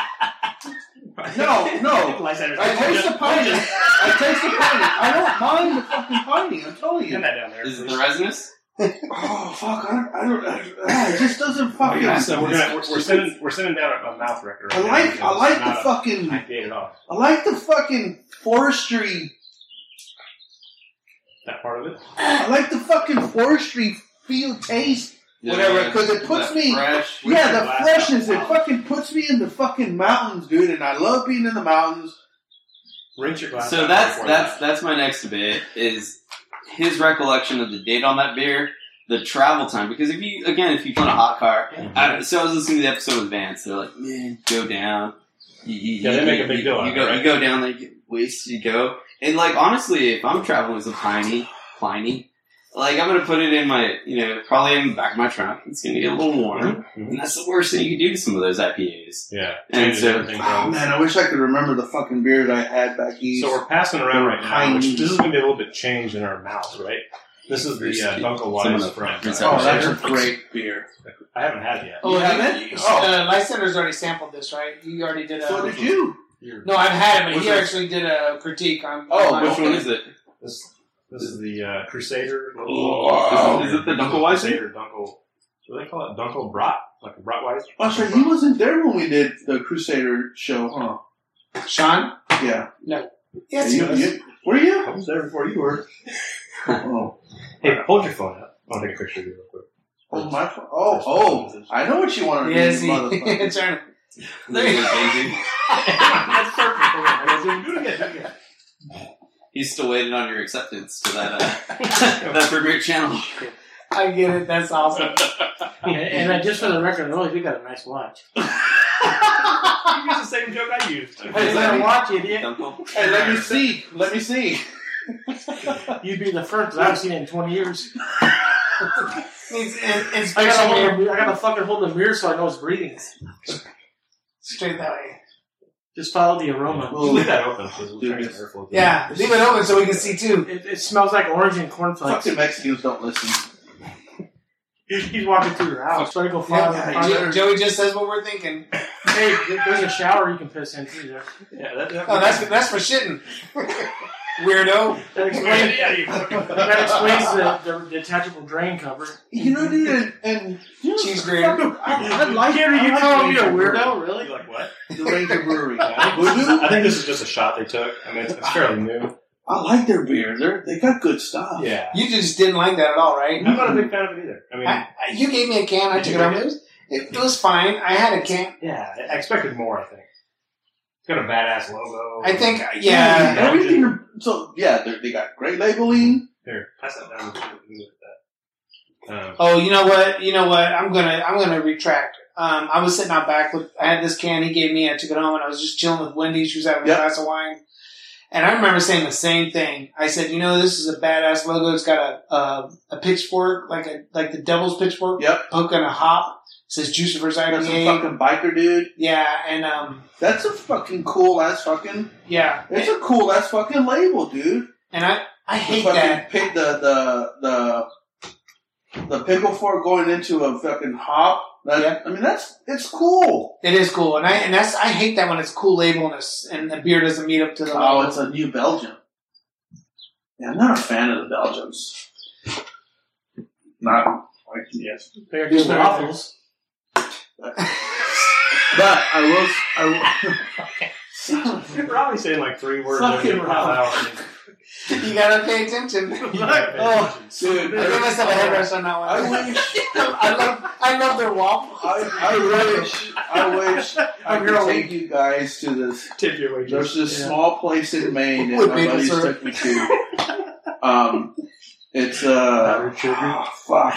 No, no. Lysander, I taste the piney. I taste the piney. I don't mind the fucking piney. I'm telling Get you. that down there. Is it please. the resinous? Oh fuck! I don't. I don't. I, ah, it just doesn't fucking. Yeah, So we're gonna we're, we're sending we're sending down a, a mouth record. I Right now like. I because like it's the not fucking. a I P A at all. I like the fucking forestry That part of it. I like the fucking forestry feel, taste, whatever, because it puts that me. fresh. Yeah, the Glass freshness. It house. fucking puts me in the fucking mountains, dude. And I love being in the mountains. Rinse your glass. So out that's before that's that. that's my next debate is his recollection of the date on that beer, the travel time. Because if you again, if you put a hot car, I, so I was listening to the episode with Vance. They're like, man, go down. You, you, Yeah, they you, make a you, big you, deal out You of go, it, right? you go down there, you get wasted, you go, and like honestly, if I'm traveling with a Pliny, Pliny. Like, I'm gonna put it in my, you know, probably in the back of my trunk. It's gonna get a little warm. Mhm. And that's the worst thing you can do to some of those I P As. Yeah. And Changes so- everything. Oh, probably. man, I wish I could remember the fucking beer that I had back east. So we're passing around right now, Tiny. which this is going to be a little bit changed in our mouth, right? This is the uh, Some Dunkel of Wise the- from. Prince Uh, oh, that's a Lysander. great beer. I haven't had it yet. Oh, You you haven't? you- Oh. uh, Lysander's already sampled this, right? You already did a. So did you? No, I've had it, but What's he this? actually did a critique on. Oh, on Which okay. one is it? This this is the uh, Crusader. Oh, is it the This Dunkel Weiser? Crusader Dunkel. What do they call it? Dunkel Brat? Like a Bratweiser? Oh, so he wasn't there when we did the Crusader show, huh? Sean? Yeah. Yes, he You- was. you- were you? I was there before you were. Oh, Hey, hold your phone up. I want to take a picture of you real quick. oh, my phone. Oh, oh, I know what you want to Yes, do, he. motherfucker. Trying to- There you go, Daisy. That's perfect. I gotta do it again. Do it again. He's still waiting on your acceptance to that uh, that premiere channel. I get it. That's awesome. And, and uh, just for the record, Rolly, you got a nice watch. You use the same joke I used. Hey, you got a watch, idiot. Dunkel. Hey, let me see. Let me see. You'd be the first. 'Cause I haven't seen it in twenty years. Needs in- I inspection gotta, hold here. the, I gotta fucking hold the mirror so I know it's breathing. Straight that way. Just follow the aroma. We'll leave that open because we'll Dude, try to it's- get airflow. Yeah, leave it open so we can see too. It, it smells like orange and cornflakes. Fucking Mexicans don't listen. He's walking through your house. Try to go find Yeah, find Jo- her. Joey just says what we're thinking. Hey, there's a shower you can piss in too there. Yeah, that, that, Oh, that's that's for shitting. Weirdo. That explains, yeah, you fucking- that explains the, the detachable drain cover. You know, dude, and, and you know, Cheese grater. fucking- I, I like, Gary, I you like calling me a Ranger weirdo? Brewery. Really? You like what? The Ranger Brewery. I Voodoo? think this is just a shot they took. I mean, it's, it's fairly new. I like their beer. They're, they got good stuff. Yeah. You just didn't like that at all, right? I'm not a big fan of it either. I mean, I, I- you gave me a can. I Did took you it out. like It was, it was fine. I had a can. yeah, I expected more, I think. It's got a badass logo. I think, Yeah, yeah. everything. So yeah, they're- they got great labeling. Here, pass that down. Look at that. Um, Oh, you know what? You know what? I'm gonna I'm gonna retract. Um, I was sitting out back with I had this can he gave me. I took it home and I was just chilling with Wendy. She was having Yep. a glass of wine, and I remember saying the same thing. I said, you know, this is a badass logo. It's got a a, a pitchfork like a like the devil's pitchfork. Yep. Poking a hop. It says Juicifer's That's some I P A. fucking biker dude. Yeah, and um, That's a fucking cool ass fucking. yeah, It's a cool ass fucking label, dude. and I I The hate fucking that. pick the the the the pickle fork going into a fucking hop. That, Yeah. I mean, that's it's cool. It is cool, and I and that's I hate that when it's a cool label and, it's, and the beer doesn't meet up to the Oh, level. it's a New Belgium. Yeah, I'm not a fan of the Belgians. Not like yes, They're good waffles. but I will. I will. You're probably saying like three words Fucking every half hour. You gotta pay attention. Oh, dude, They must have a headrest on that one. I wish. I love, I love their waffles. I, I wish. I wish I I'm could here take you guys to this. Tip your wages. There's this Yeah. small place in Maine that With my maple buddies syrup. took me to. Um, it's uh, Powdered sugar. oh, fuck.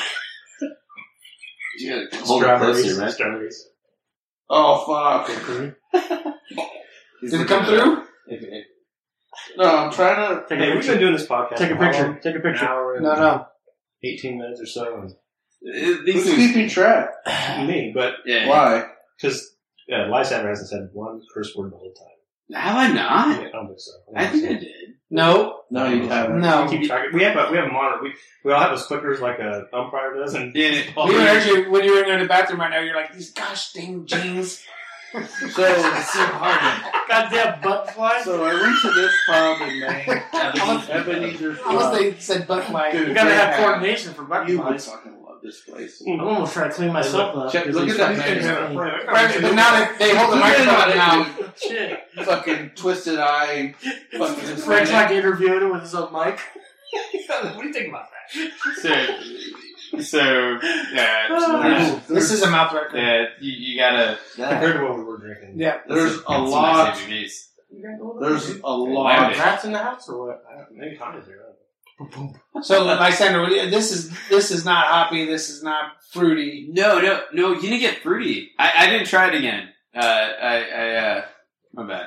You gotta hold it closer, man. Strawberries. Oh fuck. Did it come through? If it- No, I'm trying to. Take Hey, a we've been picture. doing this podcast. Take a for how picture. long? Take a An picture. hour and No, no. eighteen minutes or so. And it- these Who's things- keeping track? me, but yeah. Why? because yeah, Lysander hasn't said one curse word the whole time. Have I not? Yeah, I don't think so. I think I did. No. No, you haven't. No. We keep track. We have a we have a monitor. We we all have those clickers like a umpire does, and Yeah. We were actually, when you were in the bathroom right now, you're like, these gosh dang jeans. So, It's so hard. Goddamn butt fly. so I went to this pub in Maine. Unless, Ebenezer. unless they said butt flag. Dude, You gotta they have have- coordination for butt You would flies. fucking love this place. I'm almost trying to clean myself up. Check- because look these at that fucking man. things Yeah. Right, but now they, they hold the Look at microphone it, now. dude. Shit. Fucking twisted eye. Fucking French like interviewed it with his own mic. What do you think about that? So, so yeah, This is a mouth record. yeah, you, you gotta. Compared to what we were drinking. Yeah. There's a That's some lot. nice A B Vs. There's a Wow. lot. Rats in the house or what? Maybe Connor's there. So, Lysander, what do you- this is this is not hoppy. This is not fruity. No, no, no. You didn't get fruity. I, I didn't try it again. Uh, I, I, uh, my bad.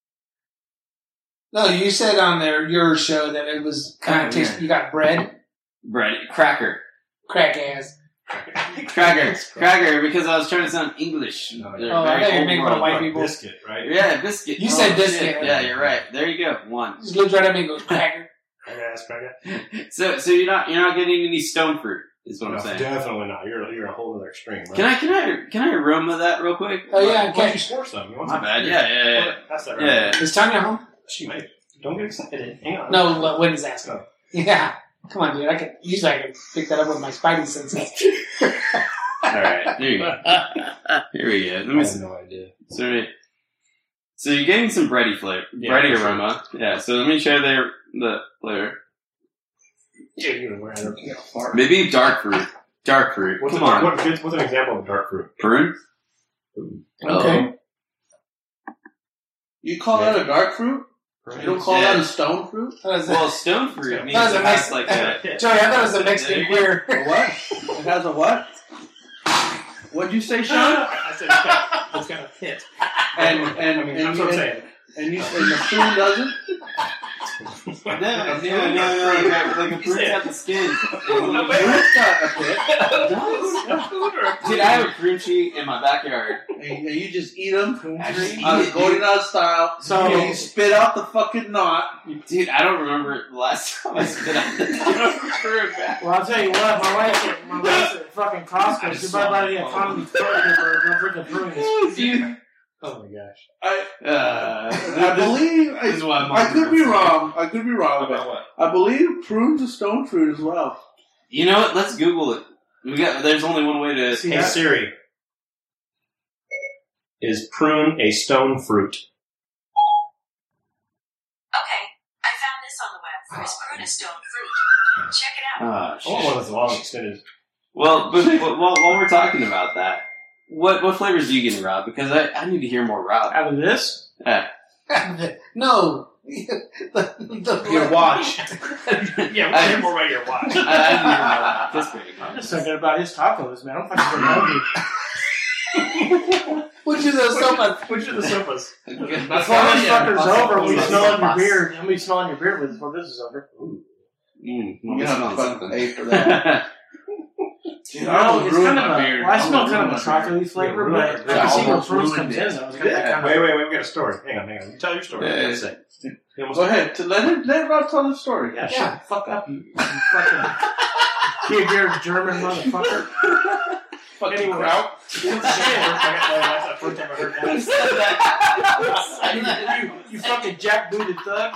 No, you said on their your show that it was kind Oh, of tasty. yeah. You got bread, Bread, cracker, crack ass. cracker, cracker. Because I was trying to sound English. No, They're Oh, I very thought you were old making fun of world. white people. Biscuit, right? Yeah, biscuit. You Oh, said shit. biscuit. Yeah, you're right. There you go. One. Just looks right at me and goes cracker. Crack-ass, crack-ass. So, so you're not you're not getting any stone fruit, is what No, I'm saying. definitely not. You're you're a whole other extreme, right? Can I can I can I aroma that real quick? Oh yeah, Why don't okay. you score some? You want My some? bad. Yeah, yeah, yeah. That's that right. Yeah. Is Tanya home? She might. Don't get excited. Hang on. No, what Wendy's asking. Oh. Yeah, come on, dude. I can usually I can pick that up with my spidey senses. All right, there you go. Here we go. Let I me have see. no idea. So, so you're getting some bready flavor, Yeah, bready for sure. aroma. Yeah. So let me share the the flavor. Yeah, you're gonna wear it. Maybe dark fruit. Dark fruit. What's, Come a, on, what, what's an example of dark fruit? prune. Okay. You call that a dark fruit? You don't call Yeah. that a stone fruit? That was Well, stone fruit means That was a it has nice- like a. Joey, I thought it was a Mexican queer. A what? It has a what? What'd you say, Sean? I said it's got, it's got a hit. And I and mean, and, that's you, what I'm and, saying. and you and the prune doesn't? No, no, no, no, no. Like a fruit's got the skin. Fruit's got a pit. Dude, I have a prune tree in my backyard. And, and you just eat them I just eat on it, Golden Knot style. So- and you spit out the fucking knot. Dude, I don't remember the last time I spit out the fruit back. Well, I'll tell you what, my wife's at, my wife's at fucking Costco. She might buy the economy toilet paper and freaking prunes. Dude. Oh my gosh. I Uh, I believe This is why I, I'm I could be wrong. I could be wrong, but what? I believe prune's a stone fruit as well. You know what? Let's Google it. We got. There's only one way to. See Hey that? Siri. Is prune a stone fruit? Okay, I found this on the web. Is prune a stone fruit? Check it out. Oh, I shit. want one that's long extended. Well, but, but while, while we're talking about that, what what flavors do you get in Rob? Because I, I need to hear more Rob. Out of this? Yeah. No. the, the, Your watch. Yeah, I- we'll more about your watch. I, I need to hear more Rob. This big. I'm just thinking about his tacos, man. I'm fucking getting hungry. Which is a so much. Which are the sofas? Before this fucker's over, we smell on your beard. And we smell on your beard before this is over. Mm, You well, have smelling to fucking something. pay for that. You know, it's kind of a, beard. well, I smell I'm kind of a ruining my chocolatey flavor, Yeah, but ruined it. I can see where Almost fruits ruined comes it. in, though. It's got that kind Wait, of, wait, wait. We got a story. Hang on, hang on. You tell your story. Yeah, Yeah, yeah. say. Go ahead. To let him let Rob tell the story. Yeah, yeah, sure. fuck up, you, you fucking big-eared German motherfucker. Fucking Anyway. kraut. That's the first time I heard Who that. said that? you, you fucking jackbooted thug.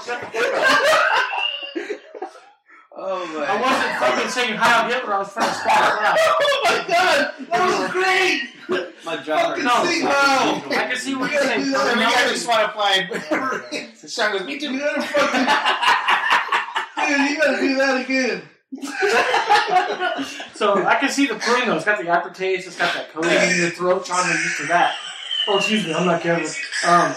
Oh my! I wasn't fucking saying Heil Hitler, I was trying to spell it out. Oh my god! That was great. My job. Fucking No. sing loud. I can see what You you're gotta saying. do that. We You gotta just want to play. Sean goes, me You too. gotta fucking dude. You gotta do that again. So I can see the prune though. It's got the aftertaste. It's got that coating in your throat. Trying to used to that. Oh, excuse me. I'm not Kevin. Um,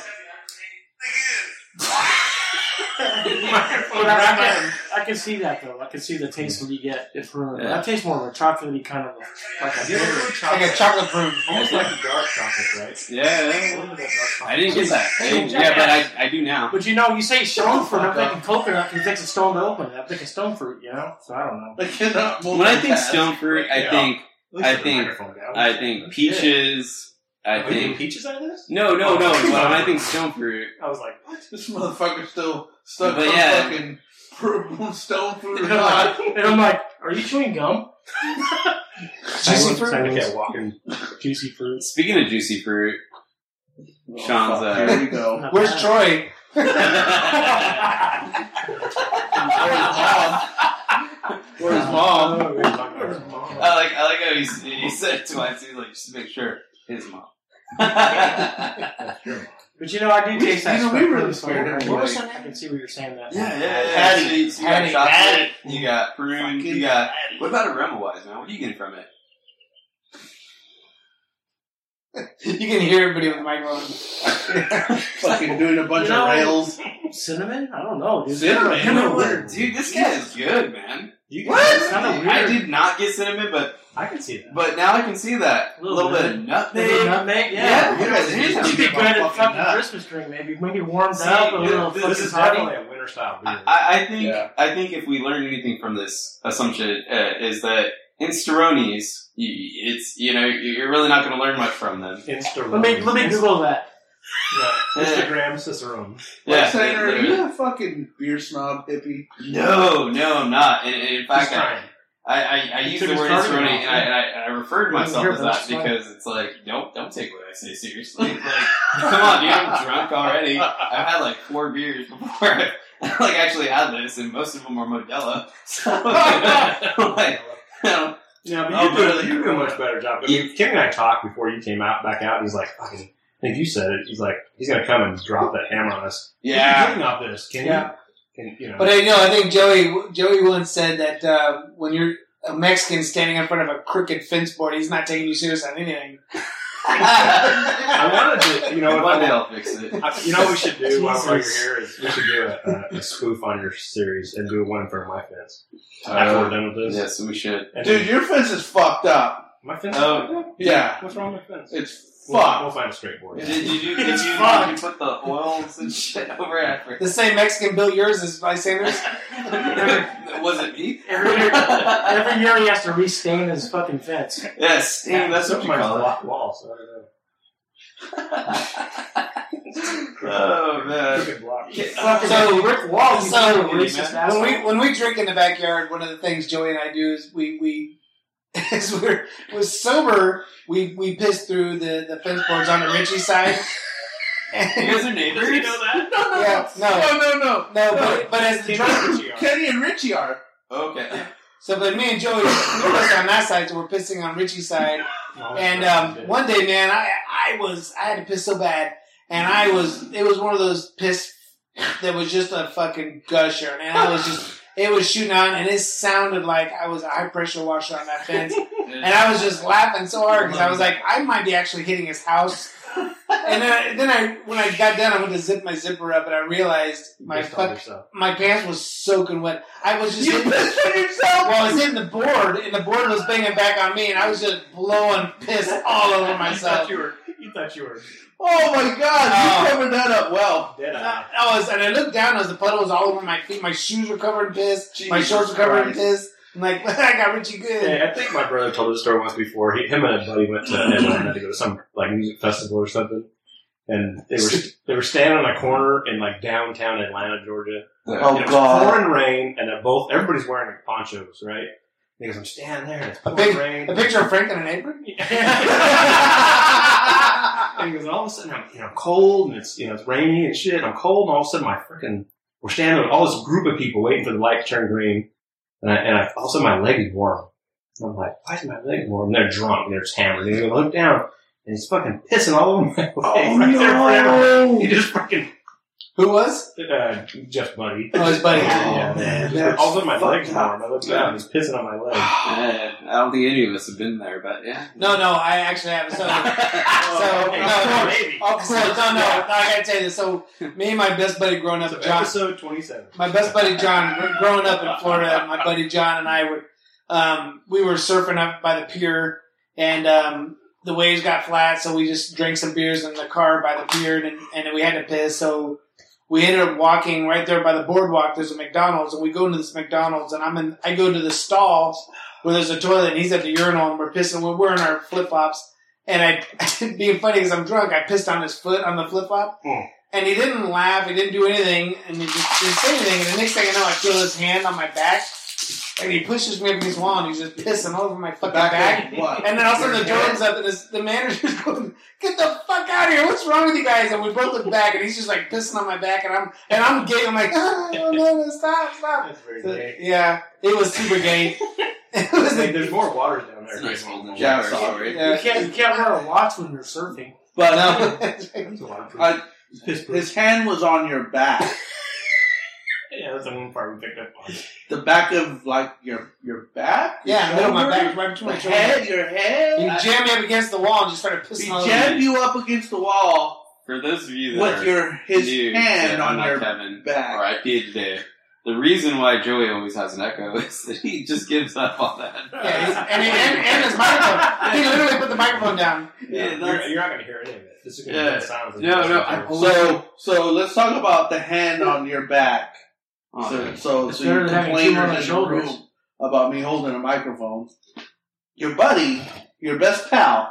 but I, I, can, I can see that though. I can see the taste that you get in prune. Yeah. That tastes more of a chocolatey kind of a, like a You ever bitter. heard chocolate? Like a chocolate prune. Almost like the dark chocolate, right? Yeah, A yeah. little bit of dark chocolate. I didn't get that. I didn't- yeah, but I, I do now. But you know, you say stone fruit, I'm thinking coconut because it takes a stone to open it. I'm thinking stone fruit, you know? So I don't know. I cannot When I think multitask. stone fruit, I Yeah. think At least I there's a think- microphone down. I think peaches. I Are you getting think peaches out of this? no, no, no. When I think stone fruit, I was like, what? This motherfucker's still stuck But on yeah. fucking pr- stone fruit or And I'm not. like, and I'm like, are you chewing gum? Juicy fruit. I can't walk in juicy fruit. speaking of juicy fruit, Sean's, fuck, uh, here we go. Not Where's bad. Troy? Where's mom? Oh, where's mom? Where's mom? I like I like how he, he said it twice. He's like, just to make sure his mom. That's true. But you know, I do taste that. You know, stuff we really really scared strong. him. What was her I name? can see what you're saying. That. Yeah, yeah, yeah. Patty. So you, so you Patty. got Patty. chocolate, you got prune, you got. What about aroma wise, man? What are you getting from it? You can hear everybody with the microphone. Fucking doing a bunch You know, of rails. Cinnamon? I don't know. Dude. Cinnamon? Kind of What? weird. Dude, this guy is good, man. You What? It's kinda weird. I did not get cinnamon, but I can see that. but now I can see that. A Little little, bit bit. of Maybe nutmeg. nutmeg? Yeah, Yeah. you guys You need guys You to could be go ahead and fucking fucking nut. Christmas drink, maybe. Maybe warmed See, up, a little this- fucking This is hottie. definitely a winter style beer. I, I think Yeah. I think if we learn anything from this assumption uh, is that in Steronis, you, it's you know you're really not going to learn much from them. Insta. Let me, let me Google that. Instagram Cicerone. Yeah, Senator, are literally. you a fucking beer snob hippie? No, no, I'm not. And, and in He's fact, I, trying. I, I, I He use took the his word cardigan Insteroni, off, and I, and I, and I refer to myself hear as that, that it's fine. because it's like, don't don't take what I say seriously. Like, come on, dude, I'm drunk already. I've had like four beers before I like actually had this, and most of them are Modelo. So, like, you know, Yeah, but Oh, you do, really? you do a much better job. I mean, Kenny and I talked before you came out back out. And he's like, fucking, I think you said it. He's like, he's gonna come and drop that hammer on us. yeah. You're off this, Kenny. Yeah. Can, you know. But I know, I think Joey Joey once said that uh, when you're a Mexican standing in front of a crooked fence board, he's not taking you serious on anything. I wanted to, you know, One day I, I'll fix it. I, you know what we should do while, while you're Jesus. here is we should do a, a, a spoof on your series and do one in front of my fence after we're done with this. Yes, we should. And Dude, your fence is fucked up. my fence. Oh. Yeah. What's wrong with my fence? It's We'll, fucked. we'll find a straight board. Did, did you did It's you, fun. did you put the oils and shit over after? The same Mexican built yours as my Sanders. Was it me? Every year, every year he has to restain his fucking fence. Yes, Sting, that's what you Mine's call it. block wall, so I don't know. Oh man. Crooked block. Fucking So- brick wall. You so- son of a racist When we asshole. when we drink in the backyard, one of the things Joey and I do is we we as we're we're sober, we we piss through the, the fence boards on the Richie side. You guys are neighbors. Does he know that? No, no, Yeah, no. no, no, no. No, but but as the drunk, Kenny and Richie are. Okay. so but me and Joey we piss on that side, so we're pissing on Richie's side. Oh, And um, one day, man, I I was I had to piss so bad, and I was it was one of those piss that was just a fucking gusher, and I was just it was shooting on, and it sounded like I was a high pressure washer on that fence, and I was just laughing so hard because I was like, I might be actually hitting his house. And then, I, then I, when I got done, I went to zip my zipper up, and I realized my Based on fuck, yourself. my pants was soaking wet. I was just You hitting, pissed on yourself? well, I was hitting the board, and the board was banging back on me, and I was just blowing piss all over You myself. thought you were. You thought you were Oh my god, Oh. you covered that up well. dead. I I was, and I looked down, as the puddle was all over my feet. My shoes were covered in piss. my Jesus shorts were covered Christ. in piss. I'm like, I got Richie good. Hey, I think my brother told this story once before. He, him and a buddy went to Atlanta to go to some like music festival or something, and they were they were standing on a corner in like downtown Atlanta, Georgia. Oh and it was god. pouring rain, and they're both everybody's wearing like ponchos, right? He goes, "I'm standing there, and it's A, pouring big, rain." a picture of Frank and an apron? And he goes, and all of a sudden, I'm, you know, cold, and it's, you know, it's rainy and shit. I'm cold, and all of a sudden, my freaking, we're standing with all this group of people waiting for the light to turn green, and I, and I, all of a sudden, my leg is warm. And I'm like, why is my leg warm? And they're drunk, and they're just hammered. And they look down, and he's fucking pissing all over my leg. Oh, right there in front of everybody. no. He just fucking, Who was? uh, Jeff Buddy. Oh, his buddy. Yeah, man, Just- that's all of a sudden, my leg's fucked up. warm. I look down, and he's pissing on my leg. Yeah, I don't think any of us have been there, but yeah. No, no, I actually have. So, so okay, no, so no, maybe. oh, so, no, no, no, I gotta tell you this. So, me and my best buddy growing up, So John, episode twenty-seven. my best buddy John, gr- growing up in Florida, my buddy John and I would, um, we were surfing up by the pier, and um, the waves got flat, so we just drank some beers in the car by the pier, and and we had to piss, so we ended up walking right there by the boardwalk. There's a McDonald's, and we go into this McDonald's, and I'm in. I go to the stall where there's a toilet, and he's at the urinal, and we're pissing. We're wearing our flip flops, and I, being funny because I'm drunk, I pissed on his foot on the flip flop, Mm. and he didn't laugh, he didn't do anything, and he just didn't say anything. And the next thing I know, I feel his hand on my back, and he pushes me up against the wall, and he's just pissing all over my fucking back. Back of what? And then all of a sudden the door opens up, and this, the manager's going, "Get the fuck out of here! What's wrong with you guys?" And we both look back, and he's just like pissing on my back, and I'm and I'm gay. I'm like, "Oh no, no, no, stop, stop!" That's very So, gay. yeah, it was super gay. It was Hey, like, there's more waters down there. It's nice golden Yeah, water, sorry. You yeah. can't, you can't wear a watch when you're surfing. But um, There's a lot of I, his hand was on your back. Yeah, that's the one part we picked up on. The back of, like, your your back? Your Yeah, middle of my shoulder? back, right between The my shoulders. head, your head? He jammed me up against the wall and just started He pissing all over jammed me. you up against the wall For those of you that with are your his new hand to on I'm Not your Kevin, back. or I P A today, the reason why Joey always has an echo is that he just gives up on that. Yeah, he's, and, and, and his microphone. He literally put the microphone down. Yeah, You're, that's- you're not going to hear any of it. This is going to Yeah. be dead silence. No, no, I- So, so let's talk about the hand on your back. Oh, So, man. so, It's so you better than having two on complainers the in the shoulders. room about me holding a microphone. Your buddy, your best pal.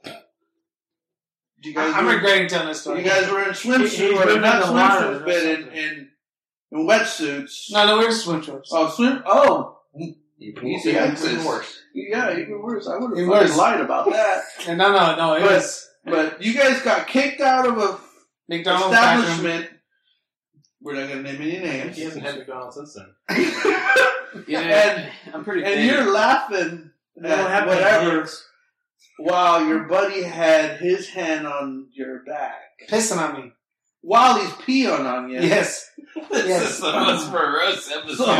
You guys, I'm were, regretting telling this story. you guys were in He- he's swimsuits, or been not in the water swimsuits, or but in, something. in, in wetsuits. No, no, we were swim shorts. Oh, swim. Oh, Easy Yeah, access. even worse. Yeah, even worse. I would Even have worse. fucking lied about that. And no, no, no, it But- was But you guys got kicked out of a McDonald's bathroom. establishment. We're not going to name any names. He hasn't had McDonald's since then. Yeah, and I'm pretty and thin. you're laughing We don't at have any whatever names. while your buddy had his hand on your back. Pissing on me. While he's peeing on you. Yes. This Yes. is the most morose episode. So,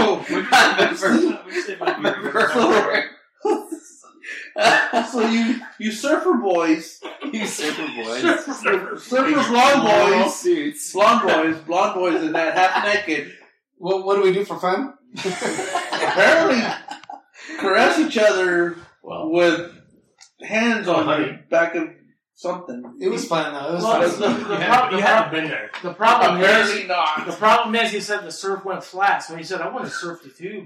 I remember. so you, you surfer boys, You surfer boys. surfer blonde boys, suits. blonde boys, blonde boys in that half naked, What, what do we do for fun? apparently caress each other Well, with hands Oh, on honey. the back of something. It was fun, though. It was Well, fun. the, you, the, had, prob- you the, hadn't prob- been there. the problem is, Apparently not. the problem is, he said the surf went flat, so he said, "I want to surf the tube."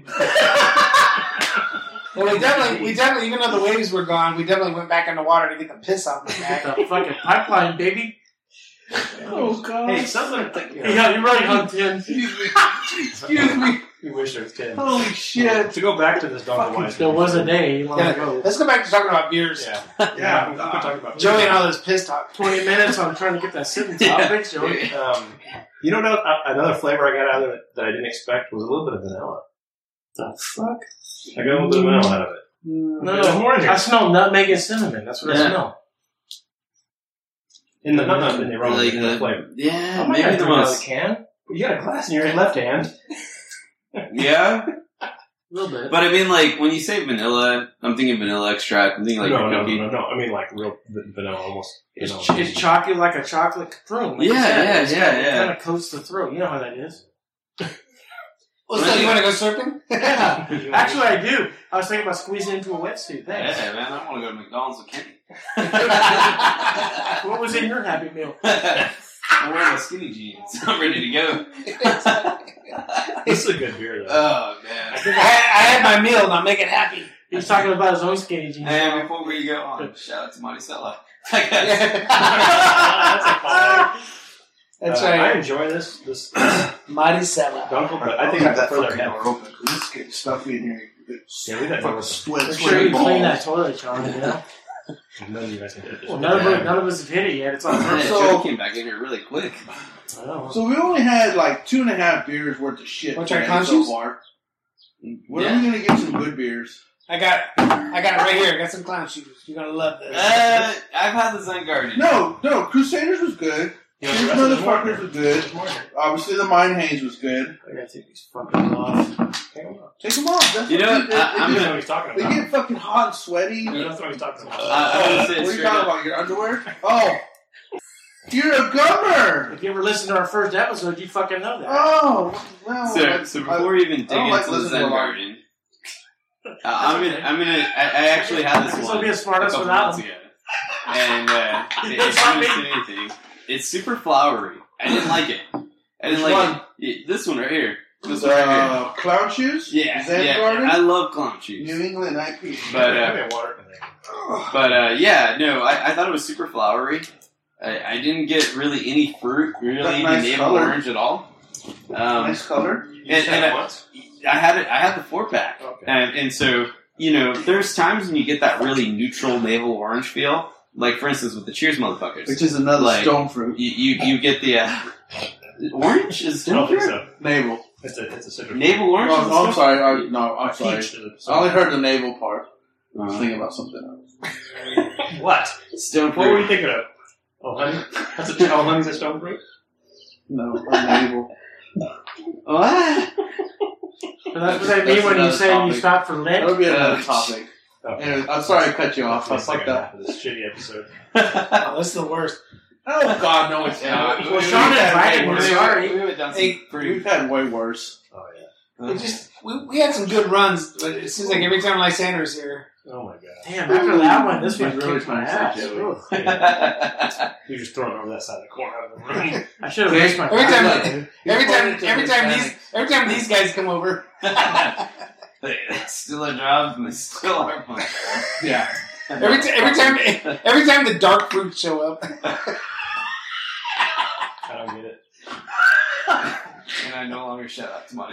Well, we definitely, we definitely, even though the waves were gone, we definitely went back in the water to get the piss off my back. the fucking pipeline, baby. Oh god. Hey, something. Yeah, you're right, on Tim. Excuse me. Excuse me. You wish there was ten. Holy shit. To go back to this dog Fucking wise. There was a day long Yeah, ago. let's go back to talking about beers. Yeah. Yeah. Yeah. We can talk about Joey and all this piss talk. Twenty minutes on trying to get that sitting topic, Joey. Um, you know, no- another flavor I got out of it that I didn't expect was a little bit of vanilla. The fuck? I got a little bit of vanilla out of it. No, There's more in here. I smell nutmeg and cinnamon. That's what I Yeah. smell. In the not, not in the aroma, Like in the the- flavor. Yeah, I'm not maybe gonna the drink out of most. the can. You got a glass in your left hand. Yeah, A little bit. but I mean, like when you say vanilla, I'm thinking vanilla extract. I'm thinking like no, your no, cookie. no, no, no. I mean like real v- vanilla, almost. It's, vanilla. it's chalky like a chocolate prune. Like Yeah, you said. yeah, It's yeah, kinda- yeah. It kind of coats the throat. You know how that is. Well, so you want to go surfing? Yeah. Actually, I do. I was thinking about squeezing into a wetsuit. Thanks. Yeah, man, I want to go to McDonald's with Kenny. What was in your Happy Meal? I'm wearing my skinny jeans. I'm ready to go. This is a good beer though. Oh man. I, I had my meal, now make it happy. He was talking about his own skinny jeans. And before we go on, shout out to Maricela. That's a fire. That's Uh, I right. enjoy this this Maricela. dunkel, but I think I'll it's have that further fucking ahead. door open. Let's get stuffy in here. It's Yeah, we got fucking doors. sweat, Make sweaty sure you clean balls. that toilet, Charlie. You know? None of you guys can do this. Well, none of, us, none of us have hit it yet. It's on Man, purpose. So- Joey came back in here really quick. I know. So we only had like two and a half beers worth of shit What's our today conscience? so far. When Yeah. are we gonna get some good beers? I got, I got it right here. I got some clown shoes. You're gonna love this. Uh, I've had the Zen Guardian. No, no, Crusaders was good. You know, These the rest of the motherfuckers morning. was good. There's more here. Obviously the Mine Hayes was good. I gotta take these fucking off. Take them off. Take them off. That's You know what what? they, I- they, I'm do. That's what he's talking They about. get fucking hot and sweaty. That's what he's talking about. Uh, I'm gonna say what it are you straight talking up. about? Your underwear? Oh. You're a gummer! If you ever listened to our first episode, you fucking know that. Oh, well. So, so before we even dig don't like into the listening Zen to a lot. Guardian, uh, I'm gonna, I'm gonna, I, I actually had this This one will be a smart a ass couple without months him. ago, and uh, it, That's it's not not me. anything. It's super flowery. I didn't like it. I didn't Which like one? it. Yeah, this one right here. This one right Uh, clown shoes? here. Yeah, Zen yeah. Garden? I love clown shoes. New England I P A. But, uh, Give me a water. But uh, yeah, no, I, I thought it was super flowery. I, I didn't get really any fruit, really Got even nice navel color. orange at all. Um, Nice color. You And- just and had it I- once? I had it. I had the four pack, Okay. and and so you know, there's times when you get that really neutral navel orange feel. Like for instance, with the Cheers motherfuckers, Which is another Like- stone fruit. you you, you get the uh, orange is I don't think stone so. Navel. It's a, it's a citrus. navel orange. Oh, is no, I'm stone- sorry. I, no, I'm sorry. Peach is a- I only heard the navel part. I was Uh, thinking about something else. What? stone What were you fruit. thinking of? Oh, honey? That's a, oh, honey's a stone fruit? No, unable. What? So that's what I mean That's when you another say you topic. stop for That would Lent. be another topic. Okay. Anyways, I'm sorry I cut you off. I That's the fucked second up. half of this shitty episode. Oh, that's the worst. Oh God, no, it's Yeah, not. we- Well, we- Sean we- invited we- me, we- sorry. We have done some Hey, pretty. we've had way worse. Oh yeah. We just we, we had some good runs, but it seems like every time Lysander's here, Oh my god. Damn, after that one, this one He's really kicked my trying to ass. say Joey. Ugh. Yeah. You're just throwing over that side of the corner of the room. I should have raised my every time, hand. every time, pointed to every his time panic. these, every time these guys come over, They steal our jobs and they steal our money. Yeah. every t- every time, every time the dark fruits show up. I don't get it. And I no longer shout out to money.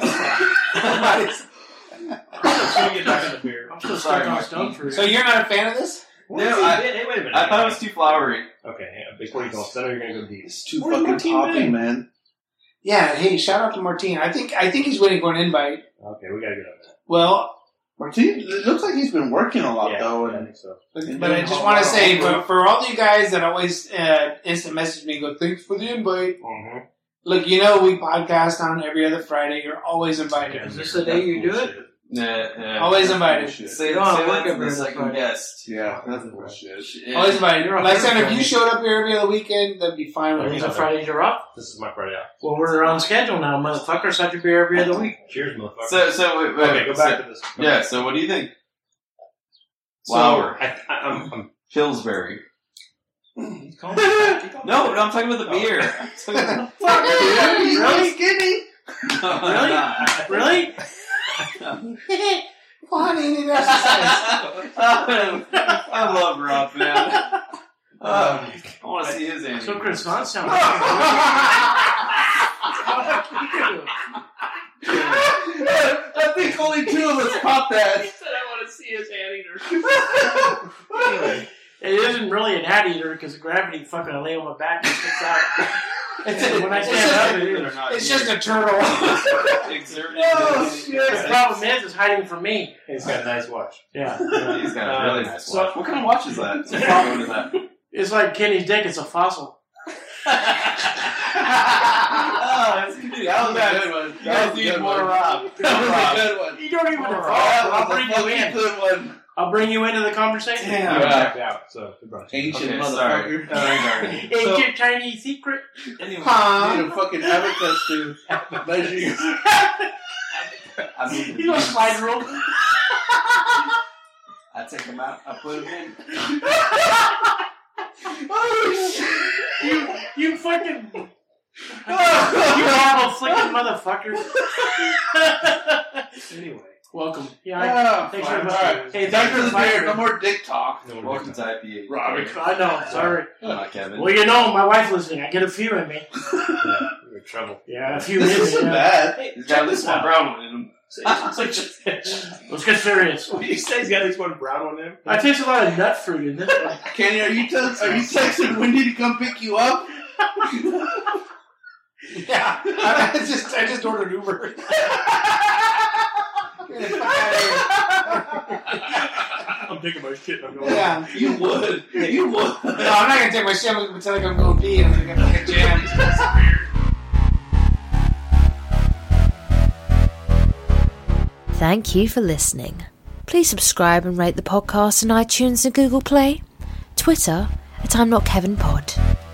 I'm gonna get back on the beer. I'm still Sorry, stuck on Mark. stone fruit. So you're not a fan of this? What No, is I- it? Hey, wait a minute. I thought it was too flowery. Okay, hang on. Before you go, so I know you're gonna go deep. It's too Where's fucking Martine toppy, been? man. Yeah. Hey, shout out to Martine. I think I think he's waiting for an invite. Okay, we gotta get on that. Well, Martine, it looks like he's been working a lot Yeah, though. yeah, I And think so. but, And but I doing just a want lot to of say homework. for, for all you guys that always uh, instant message me, and go thanks for the invite. Mm-hmm. Look, you know we podcast on every other Friday. You're always invited. Is this the day you do it? Yeah, yeah. Always invited. Bullshit. Say, You don't say work that to every the other second Friday. guest. Yeah, that's bullshit. Yeah. Always invited. You're a Lysander, if Friday. you showed up here every other weekend, that'd be fine with Is me. it Fridays you're off? This is my Friday off. Well, we're on schedule now, motherfucker. So I have to be here every other week. Cheers, motherfucker. So, so wait, wait, okay, go so- back to this. Yeah. So, what do you think? So, Flour. I, I, I'm, I'm Pillsbury. He's calling No, no, I'm talking about the beer. I'm talking about- Fuck, dude, he's Really? skinny. No, I'm not. Really? Why do you need exercise? I love Rob, man. Um, I want to see his answer. So Chris Vaughn sounds I think only two of us caught that. said I want to see his anteater. It isn't really an anteater because the gravity fucking I lay on my back and sticks out. It's, a, When I it's, stand just, up, it Believe is. it or not, it's here. just a turtle. Exerting Oh, his- shit. The problem is, it's hiding from me. He's got a nice watch. Yeah. He's got a really Um, nice so- watch. What kind of watch is that? So far into that. It's like Kenny's dick, it's a fossil. Oh, that's good. That was a good one. That That was a was good more one. Rob. That was Rob. a good one. You don't even That involve. That I'll was bring a you fucking in. good one. I'll bring you into the conversation. Damn. I'm Yeah. checked out, so goodbye. Ancient Okay, sorry. motherfucker. Sorry, It's your tiny secret. Anyway, You Huh? need a fucking abacus to measure your... I mean, You know, slide rule. I take them out. I put them in. Oh, shit. You, you fucking. You bottle flicking motherfucker. Anyway. Welcome. Yeah, I, Ah, thanks fine. very much. All right. Hey, Thanks thanks for the inviting beer. me. No more dick talk. No, Welcome to I P A. Robbie. I know, sorry. I'm not Kevin. Well, you know, my wife listening. I get a few in me. Yeah, you're in trouble. Yeah, a few This in me. isn't Yeah. bad. He's got this one brown one in him. Let's get serious. What do you say? He's got this one brown on him? I taste a lot of nut fruit in this one. Kenny, are you, te- are you texting Wendy to come pick you up? Yeah. I, I just I just ordered Uber. Get the fuck out of I'm thinking about shit. I'm here. going. Yeah. You would. You would. No, I'm not gonna take my shit. I'm gonna pretend like I'm going pee and I'm gonna get jammed. Thank you for listening. Please subscribe and rate the podcast on iTunes and Google Play. Twitter at I'm Not Kevin Pod.